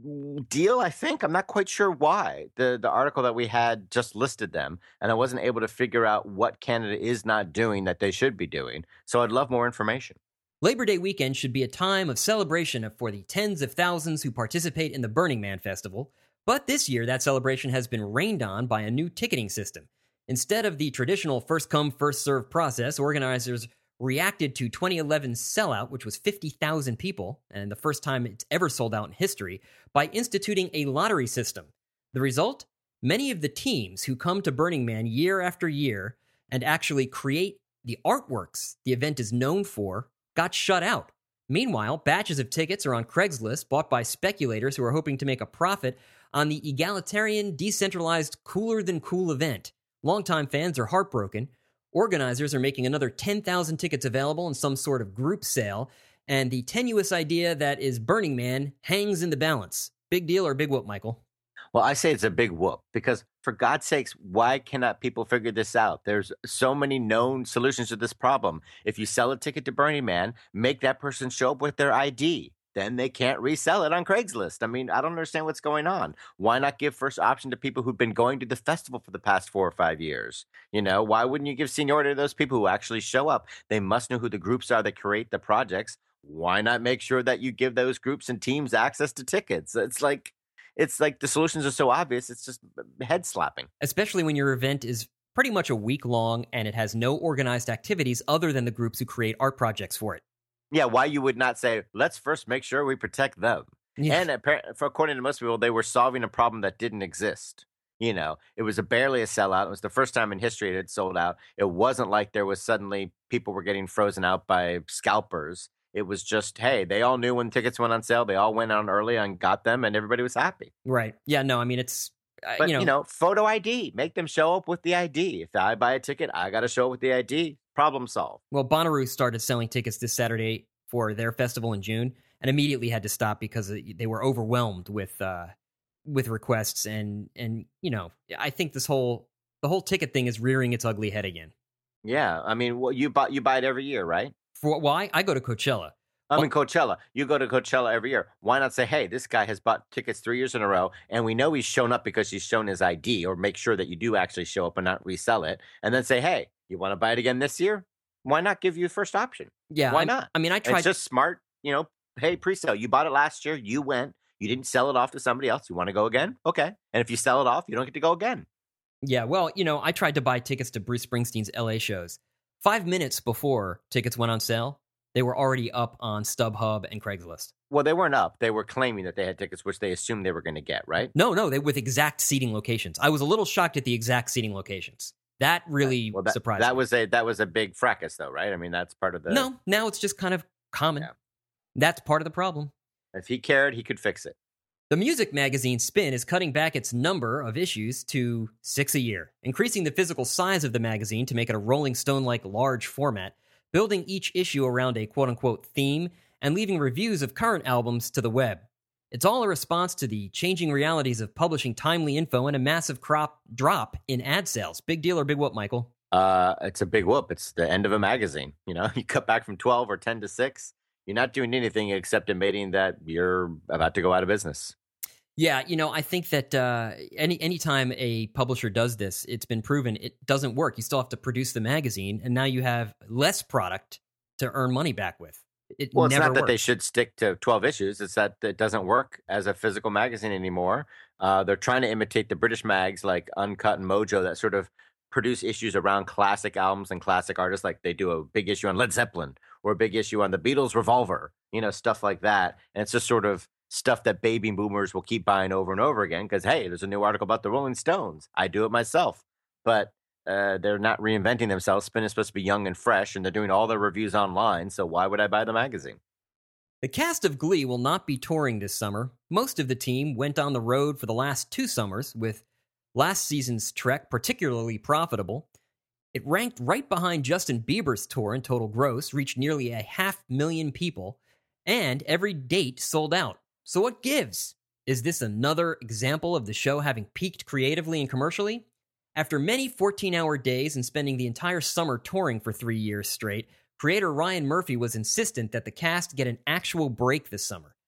deal, I think. I'm not quite sure why. The the article that we had just listed them, and I wasn't able to figure out what Canada is not doing that they should be doing. So I'd love more information. Labor Day weekend should be a time of celebration for the tens of thousands who participate in the Burning Man Festival, but this year that celebration has been rained on by a new ticketing system. Instead of the traditional first-come, first-served process, organizers reacted to twenty eleven's sellout, which was fifty thousand people, and the first time it's ever sold out in history, by instituting a lottery system. The result? Many of the teams who come to Burning Man year after year and actually create the artworks the event is known for got shut out. Meanwhile, batches of tickets are on Craigslist bought by speculators who are hoping to make a profit on the egalitarian, decentralized, cooler-than-cool event. Longtime fans are heartbroken. Organizers are making another ten thousand tickets available in some sort of group sale, and the tenuous idea that is Burning Man hangs in the balance. Big deal or big whoop, Michael? Well, I say it's a big whoop because, for God's sakes, why cannot people figure this out? There's so many known solutions to this problem. If you sell a ticket to Burning Man, make that person show up with their I D. Then they can't resell it on Craigslist. I mean, I don't understand what's going on. Why not give first option to people who've been going to the festival for the past four or five years? You know, why wouldn't you give seniority to those people who actually show up? They must know who the groups are that create the projects. Why not make sure that you give those groups and teams access to tickets? It's like... It's like the solutions are so obvious, it's just head slapping. Especially when your event is pretty much a week long and it has no organized activities other than the groups who create art projects for it. Yeah, why you would not say, let's first make sure we protect them. Yeah. And apparently, for according to most people, they were solving a problem that didn't exist. You know, it was a barely a sellout. It was the first time in history it had sold out. It wasn't like there was suddenly people were getting frozen out by scalpers. It was just, hey, they all knew when tickets went on sale. They all went on early and got them, and everybody was happy. Right. Yeah, no, I mean, it's, uh, but, you know. you know, photo I D. Make them show up with the I D. If I buy a ticket, I got to show up with the I D. Problem solved. Well, Bonnaroo started selling tickets this Saturday for their festival in June and immediately had to stop because they were overwhelmed with uh, with requests. And, and, you know, I think this whole, the whole ticket thing is rearing its ugly head again. Yeah. I mean, well, you buy, you buy it every year, right? For why? I go to Coachella. I mean, Coachella. You go to Coachella every year. Why not say, hey, this guy has bought tickets three years in a row, and we know he's shown up because he's shown his I D, or make sure that you do actually show up and not resell it, and then say, hey, you want to buy it again this year? Why not give you the first option? Yeah. Why I, not? I mean, I tried. It's just smart, you know, hey, pre-sale. You bought it last year. You went. You didn't sell it off to somebody else. You want to go again? Okay. And if you sell it off, you don't get to go again. Yeah, well, you know, I tried to buy tickets to Bruce Springsteen's L A shows. Five minutes before tickets went on sale, they were already up on StubHub and Craigslist. Well, they weren't up. They were claiming that they had tickets, which they assumed they were going to get, right? No, no, they with exact seating locations. I was a little shocked at the exact seating locations. That really well, that, surprised that me. Was a, that was a big fracas, though, right? I mean, that's part of the... No, now it's just kind of common. Yeah. That's part of the problem. If he cared, he could fix it. The music magazine Spin is cutting back its number of issues to six a year, increasing the physical size of the magazine to make it a Rolling Stone-like large format, building each issue around a quote-unquote theme, and leaving reviews of current albums to the web. It's all a response to the changing realities of publishing timely info and a massive crop drop in ad sales. Big deal or big whoop, Michael? Uh, it's a big whoop. It's the end of a magazine. You know, you cut back from twelve or ten to six. You're not doing anything except admitting that you're about to go out of business. Yeah, you know, I think that uh, any anytime a publisher does this, it's been proven it doesn't work. You still have to produce the magazine, and now you have less product to earn money back with. It well, it's never not that works. they should stick to twelve issues. It's that it doesn't work as a physical magazine anymore. Uh, they're trying to imitate the British mags like Uncut and Mojo that sort of produce issues around classic albums and classic artists. Like they do a big issue on Led Zeppelin or a big issue on the Beatles' Revolver, you know, stuff like that. And it's just sort of stuff that baby boomers will keep buying over and over again because, hey, there's a new article about the Rolling Stones. I do it myself. But uh, they're not reinventing themselves. Spin is supposed to be young and fresh, and they're doing all their reviews online, so why would I buy the magazine? The cast of Glee will not be touring this summer. Most of the team went on the road for the last two summers, with last season's trek particularly profitable. It ranked right behind Justin Bieber's tour in total gross, reached nearly a half million people, and every date sold out. So what gives? Is this another example of the show having peaked creatively and commercially? After many fourteen-hour days and spending the entire summer touring for three years straight, creator Ryan Murphy was insistent that the cast get an actual break this summer.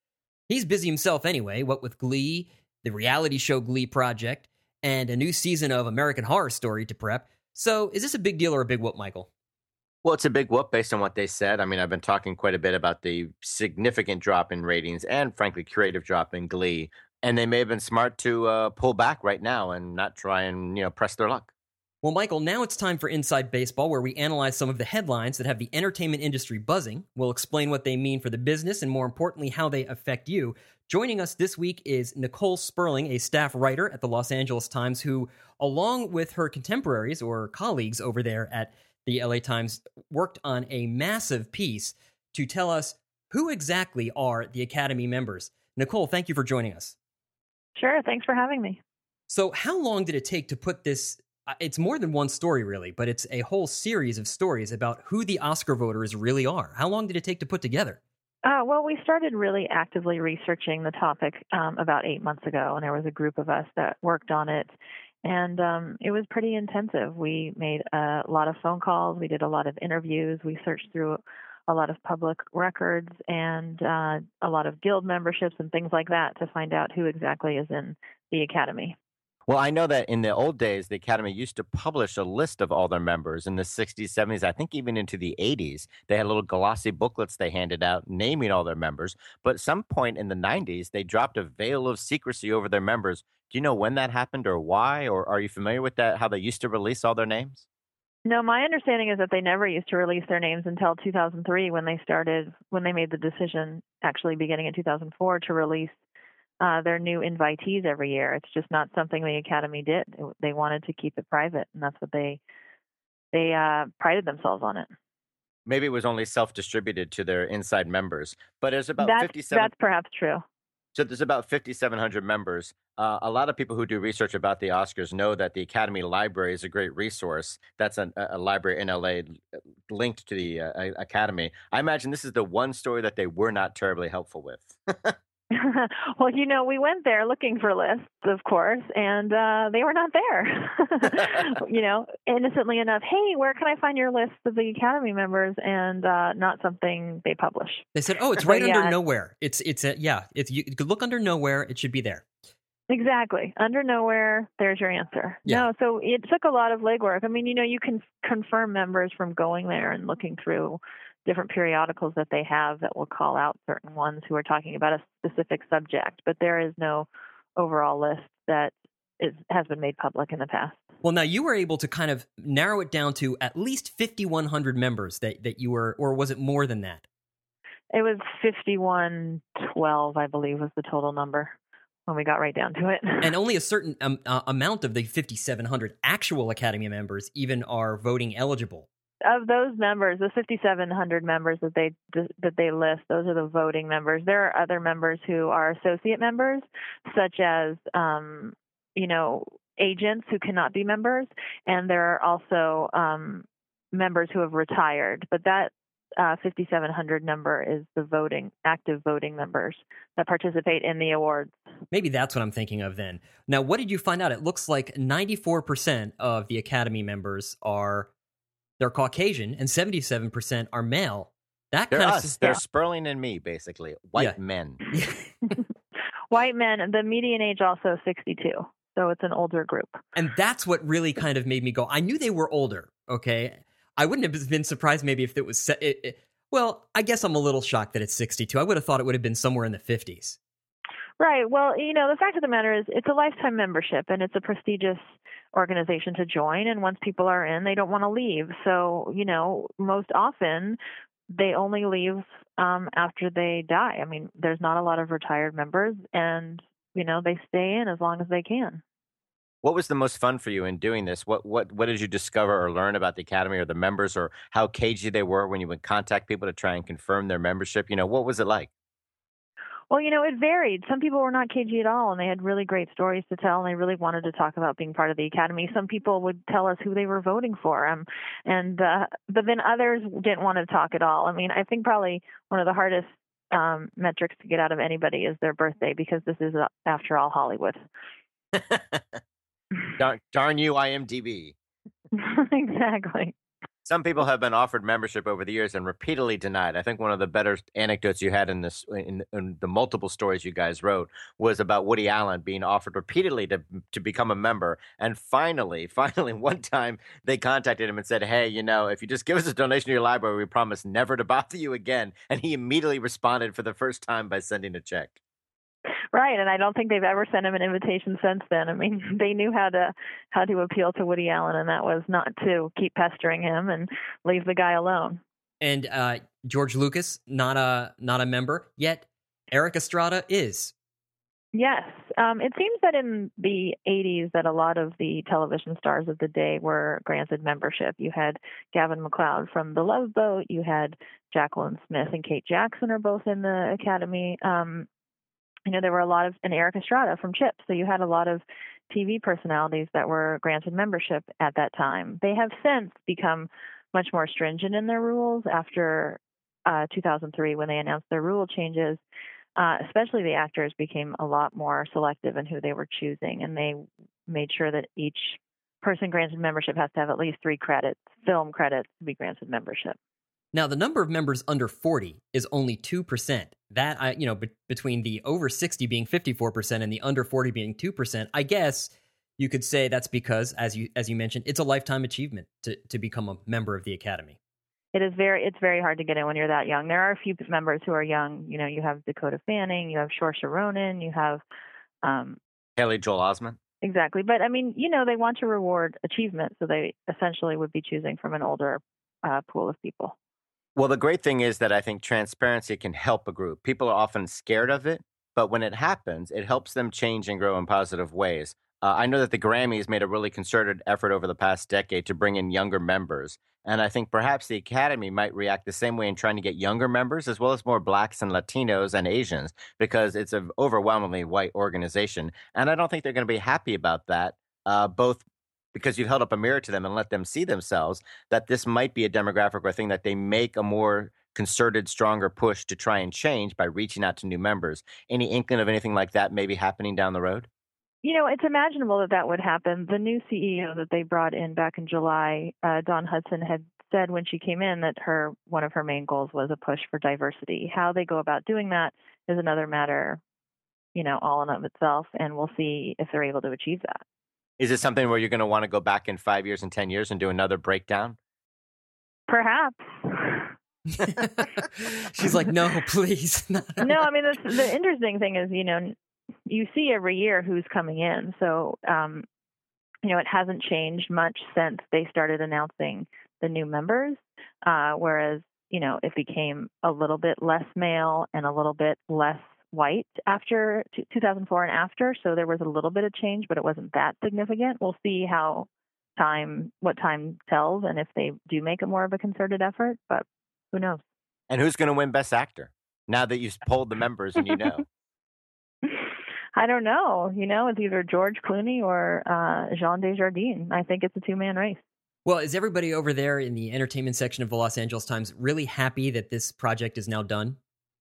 He's busy himself anyway, what with Glee, the reality show Glee Project, and a new season of American Horror Story to prep. So is this a big deal or a big whoop, Michael? Well, it's a big whoop based on what they said. I mean, I've been talking quite a bit about the significant drop in ratings and, frankly, creative drop in Glee. And they may have been smart to uh, pull back right now and not try and, you know, press their luck. Well, Michael, now it's time for Inside Baseball, where we analyze some of the headlines that have the entertainment industry buzzing. We'll explain what they mean for the business and, more importantly, how they affect you. Joining us this week is Nicole Sperling, a staff writer at the Los Angeles Times, who, along with her contemporaries or colleagues over there at the L A Times, worked on a massive piece to tell us who exactly are the Academy members. Nicole, thank you for joining us. Sure, thanks for having me. So how long did it take to put this? It's more than one story, really, but it's a whole series of stories about who the Oscar voters really are. How long did it take to put together? Uh, well, we started really actively researching the topic um, about eight months ago, and there was a group of us that worked on it. And um, it was pretty intensive. We made a lot of phone calls. We did a lot of interviews. We searched through a lot of public records and uh, a lot of guild memberships and things like that to find out who exactly is in the Academy. Well, I know that in the old days, the Academy used to publish a list of all their members in the sixties, seventies, I think even into the eighties. They had little glossy booklets they handed out naming all their members. But at some point in the nineties, they dropped a veil of secrecy over their members. Do you know when that happened or why? Or are you familiar with that, how they used to release all their names? No, my understanding is that they never used to release their names until two thousand three when they started, when they made the decision, actually beginning in two thousand four, to release Uh, their new invitees every year. It's just not something the Academy did. They wanted to keep it private, and that's what they they uh, prided themselves on it. Maybe it was only self-distributed to their inside members, but there's about that's, fifty-seven. That's perhaps true. So there's about fifty-seven hundred members. Uh, a lot of people who do research about the Oscars know that the Academy Library is a great resource. That's a, a library in L A linked to the uh, Academy. I imagine this is the one story that they were not terribly helpful with. Well, you know, we went there looking for lists, of course, and uh, they were not there. You know, innocently enough, hey, where can I find your list of the Academy members? And uh, not something they publish. They said, oh, it's right so, under yeah. nowhere. It's, it's a, yeah, if you could look under nowhere, it should be there. Exactly. Under nowhere, there's your answer. Yeah. No, so it took a lot of legwork. I mean, you know, you can confirm members from going there and looking through different periodicals that they have that will call out certain ones who are talking about a specific subject, but there is no overall list that is, has been made public in the past. Well, now you were able to kind of narrow it down to at least fifty-one hundred members that, that you were, or was it more than that? It was fifty-one twelve, I believe, was the total number when we got right down to it. And only a certain um, uh, amount of the fifty-seven hundred actual Academy members even are voting eligible. Of those members, the fifty-seven hundred members that they that they list, those are the voting members. There are other members who are associate members, such as um, you know agents who cannot be members, and there are also um, members who have retired. But that uh, fifty-seven hundred number is the voting active voting members that participate in the awards. Maybe that's what I'm thinking of then. Now, what did you find out? It looks like ninety-four percent of the Academy members are they're Caucasian and seventy-seven percent are male. That They're kind us. of They're Sperling and me, basically. White Yeah. men. White men, the median age also sixty-two, so it's an older group. And that's what really kind of made me go, I knew they were older, okay? I wouldn't have been surprised maybe if it was, se- it, it, well, I guess I'm a little shocked that it's sixty-two. I would have thought it would have been somewhere in the fifties. Right. Well, you know, the fact of the matter is it's a lifetime membership and it's a prestigious organization to join. And once people are in, they don't want to leave. So, you know, most often they only leave um, after they die. I mean, there's not a lot of retired members and, you know, they stay in as long as they can. What was the most fun for you in doing this? What what what did you discover or learn about the Academy or the members, or how cagey they were when you would contact people to try and confirm their membership? You know, what was it like? Well, you know, it varied. Some people were not cagey at all, and they had really great stories to tell, and they really wanted to talk about being part of the Academy. Some people would tell us who they were voting for, um, and uh, but then others didn't want to talk at all. I mean, I think probably one of the hardest um, metrics to get out of anybody is their birthday, because this is, uh, after all, Hollywood. darn, darn you, I M D B. Exactly. Some people have been offered membership over the years and repeatedly denied. I think one of the better anecdotes you had in this, in, in the multiple stories you guys wrote, was about Woody Allen being offered repeatedly to to become a member, and finally, finally, one time they contacted him and said, "Hey, you know, if you just give us a donation to your library, we promise never to bother you again." And he immediately responded for the first time by sending a check. Right, and I don't think they've ever sent him an invitation since then. I mean, they knew how to how to appeal to Woody Allen, and that was not to keep pestering him and leave the guy alone. And uh, George Lucas, not a not a member yet. Erik Estrada is. Yes, um, it seems that in the eighties that a lot of the television stars of the day were granted membership. You had Gavin MacLeod from The Love Boat. You had Jacqueline Smith and Kate Jackson are both in the Academy. Um, You know, there were a lot of, and Erik Estrada from CHiP. So you had a lot of T V personalities that were granted membership at that time. They have since become much more stringent in their rules after uh, two thousand three when they announced their rule changes. Uh, especially the actors became a lot more selective in who they were choosing, and they made sure that each person granted membership has to have at least three credits, film credits, to be granted membership. Now, the number of members under forty is only two percent. That, I, you know, be- between the over sixty being fifty-four percent and the under forty being two percent, I guess you could say that's because, as you as you mentioned, it's a lifetime achievement to, to become a member of the Academy. It is very, it's very hard to get in when you're that young. There are a few members who are young. You know, you have Dakota Fanning, you have Saoirse Ronan, you have... Um, Haley Joel Osment. Exactly. But, I mean, you know, they want to reward achievement, so they essentially would be choosing from an older uh, pool of people. Well, the great thing is that I think transparency can help a group. People are often scared of it, but when it happens, it helps them change and grow in positive ways. Uh, I know that the Grammys made a really concerted effort over the past decade to bring in younger members. And I think perhaps the Academy might react the same way in trying to get younger members, as well as more Blacks and Latinos and Asians, because it's an overwhelmingly white organization. And I don't think they're going to be happy about that, uh, both because you've held up a mirror to them and let them see themselves, that this might be a demographic or a thing that they make a more concerted, stronger push to try and change by reaching out to new members. Any inkling of anything like that maybe happening down the road? You know, it's imaginable that that would happen. The new C E O that they brought in back in July, uh, Dawn Hudson, had said when she came in that her one of her main goals was a push for diversity. How they go about doing that is another matter, you know, all in of itself, and we'll see if they're able to achieve that. Is it something where you're going to want to go back in five years and ten years and do another breakdown? Perhaps. She's like, no, please. No, I mean, the, the interesting thing is, you know, you see every year who's coming in. So, um, you know, it hasn't changed much since they started announcing the new members, uh, whereas, you know, it became a little bit less male and a little bit less white after two thousand four and after. So there was a little bit of change, but it wasn't that significant. We'll see how time, what time tells, and if they do make a more of a concerted effort, but who knows? And who's going to win Best Actor now that you've polled the members and you know? I don't know. You know, it's either George Clooney or uh, Jean Desjardins. I think it's a two-man race. Well, is everybody over there in the entertainment section of the Los Angeles Times really happy that this project is now done?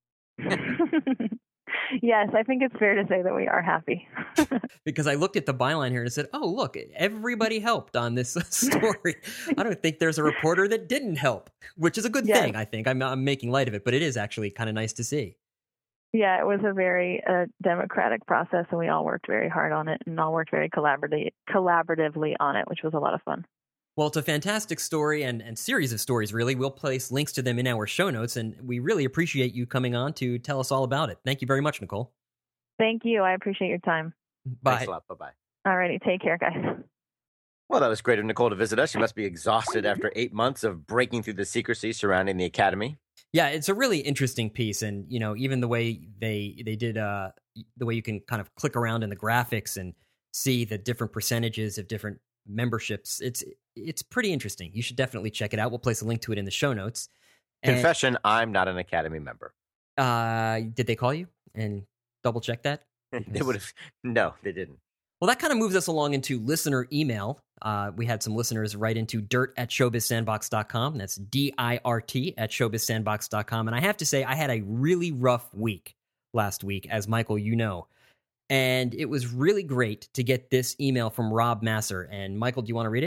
Yes, I think it's fair to say that we are happy. Because I looked at the byline here and said, oh, look, everybody helped on this story. I don't think there's a reporter that didn't help, which is a good yes. thing, I think. I'm, I'm making light of it, but it is actually kind of nice to see. Yeah, it was a very uh, democratic process, and we all worked very hard on it and all worked very collaboratively, collaboratively on it, which was a lot of fun. Well, it's a fantastic story and, and series of stories, really. We'll place links to them in our show notes, and we really appreciate you coming on to tell us all about it. Thank you very much, Nicole. Thank you. I appreciate your time. Bye. Thanks a lot. Bye-bye. All righty. Take care, guys. Well, that was great of Nicole to visit us. She must be exhausted after eight months of breaking through the secrecy surrounding the Academy. Yeah, it's a really interesting piece, and you know, even the way they they did, uh, the way you can kind of click around in the graphics and see the different percentages of different memberships. It's it's pretty interesting. You should definitely check it out. We'll place a link to it in the show notes. And, Confession: I'm not an Academy member. Uh, did they call you and double check that? They would have. No, they didn't. Well, that kind of moves us along into listener email. Uh, we had some listeners write into dirt at showbiz sandbox dot com. That's D I R T at showbiz sandbox dot com. And I have to say, I had a really rough week last week, as Michael, you know. And it was really great to get this email from Rob Masser. And Michael, do you want to read it?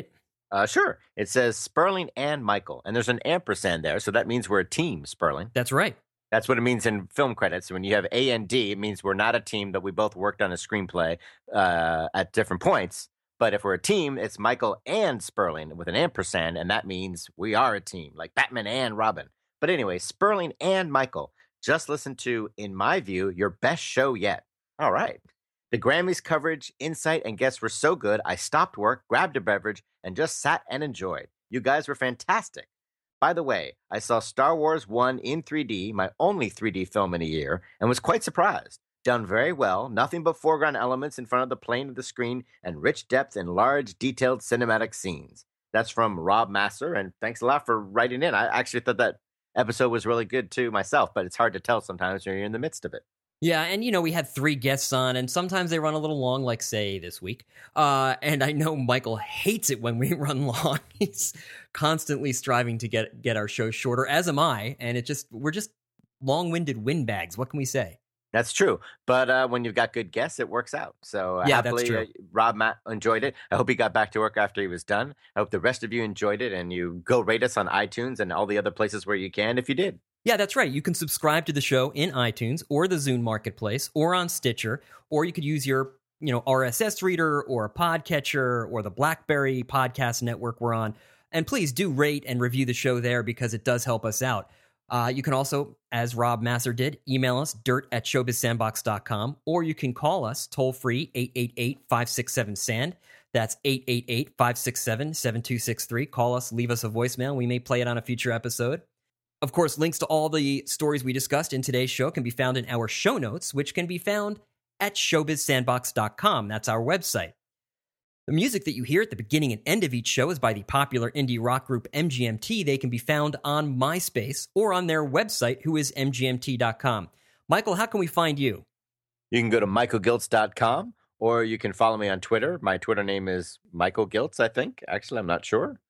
Uh, sure. It says Sperling and Michael, and there's an ampersand there, so that means we're a team, Sperling. That's right. That's what it means in film credits. When you have A and D, it means we're not a team, that we both worked on a screenplay uh, at different points. But if we're a team, it's Michael and Sperling with an ampersand, and that means we are a team, like Batman and Robin. But anyway, Sperling and Michael, just listen to, in my view, your best show yet. All right. The Grammys coverage, insight, and guests were so good, I stopped work, grabbed a beverage, and just sat and enjoyed. You guys were fantastic. By the way, I saw Star Wars one in three D, my only three D film in a year, and was quite surprised. Done very well, nothing but foreground elements in front of the plane of the screen, and rich depth and large, detailed cinematic scenes. That's from Rob Masser, and thanks a lot for writing in. I actually thought that episode was really good too myself, but it's hard to tell sometimes when you're in the midst of it. Yeah, and you know, we had three guests on, and sometimes they run a little long, like, say, this week. Uh, and I know Michael hates it when we run long. He's constantly striving to get get our show shorter, as am I, and it just we're just long-winded windbags. What can we say? That's true. But uh, when you've got good guests, it works out. So uh, yeah, happily, that's true. Uh, Rob Matt enjoyed it. I hope he got back to work after he was done. I hope the rest of you enjoyed it, and you go rate us on iTunes and all the other places where you can if you did. Yeah, that's right. You can subscribe to the show in iTunes or the Zune Marketplace or on Stitcher, or you could use your, you know, R S S reader or a podcatcher or the BlackBerry podcast network we're on. And please do rate and review the show there because it does help us out. Uh, you can also, as Rob Masser did, email us dirt at showbiz sandbox dot com, or you can call us toll-free eight eight eight, five six seven, S A N D. That's eight eight eight, five six seven, seven two six three. Call us, leave us a voicemail. We may play it on a future episode. Of course, links to all the stories we discussed in today's show can be found in our show notes, which can be found at showbiz sandbox dot com. That's our website. The music that you hear at the beginning and end of each show is by the popular indie rock group M G M T. They can be found on MySpace or on their website, who is m g m t dot com. Michael, how can we find you? You can go to michael giltz dot com, or you can follow me on Twitter. My Twitter name is Michael Giltz, I think. Actually, I'm not sure.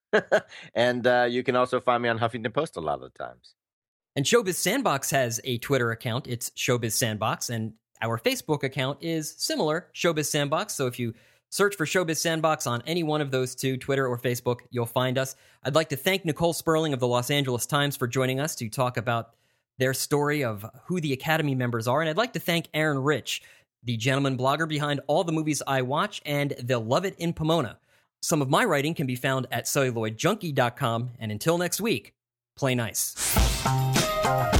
And uh, you can also find me on Huffington Post a lot of the times. And Showbiz Sandbox has a Twitter account. It's Showbiz Sandbox. And our Facebook account is similar, Showbiz Sandbox. So if you search for Showbiz Sandbox on any one of those two, Twitter or Facebook, you'll find us. I'd like to thank Nicole Sperling of the Los Angeles Times for joining us to talk about their story of who the Academy members are. And I'd like to thank Aaron Rich, the gentleman blogger behind All the Movies I Watch and They'll Love It in Pomona. Some of my writing can be found at celluloid junkie dot com. And until next week, play nice.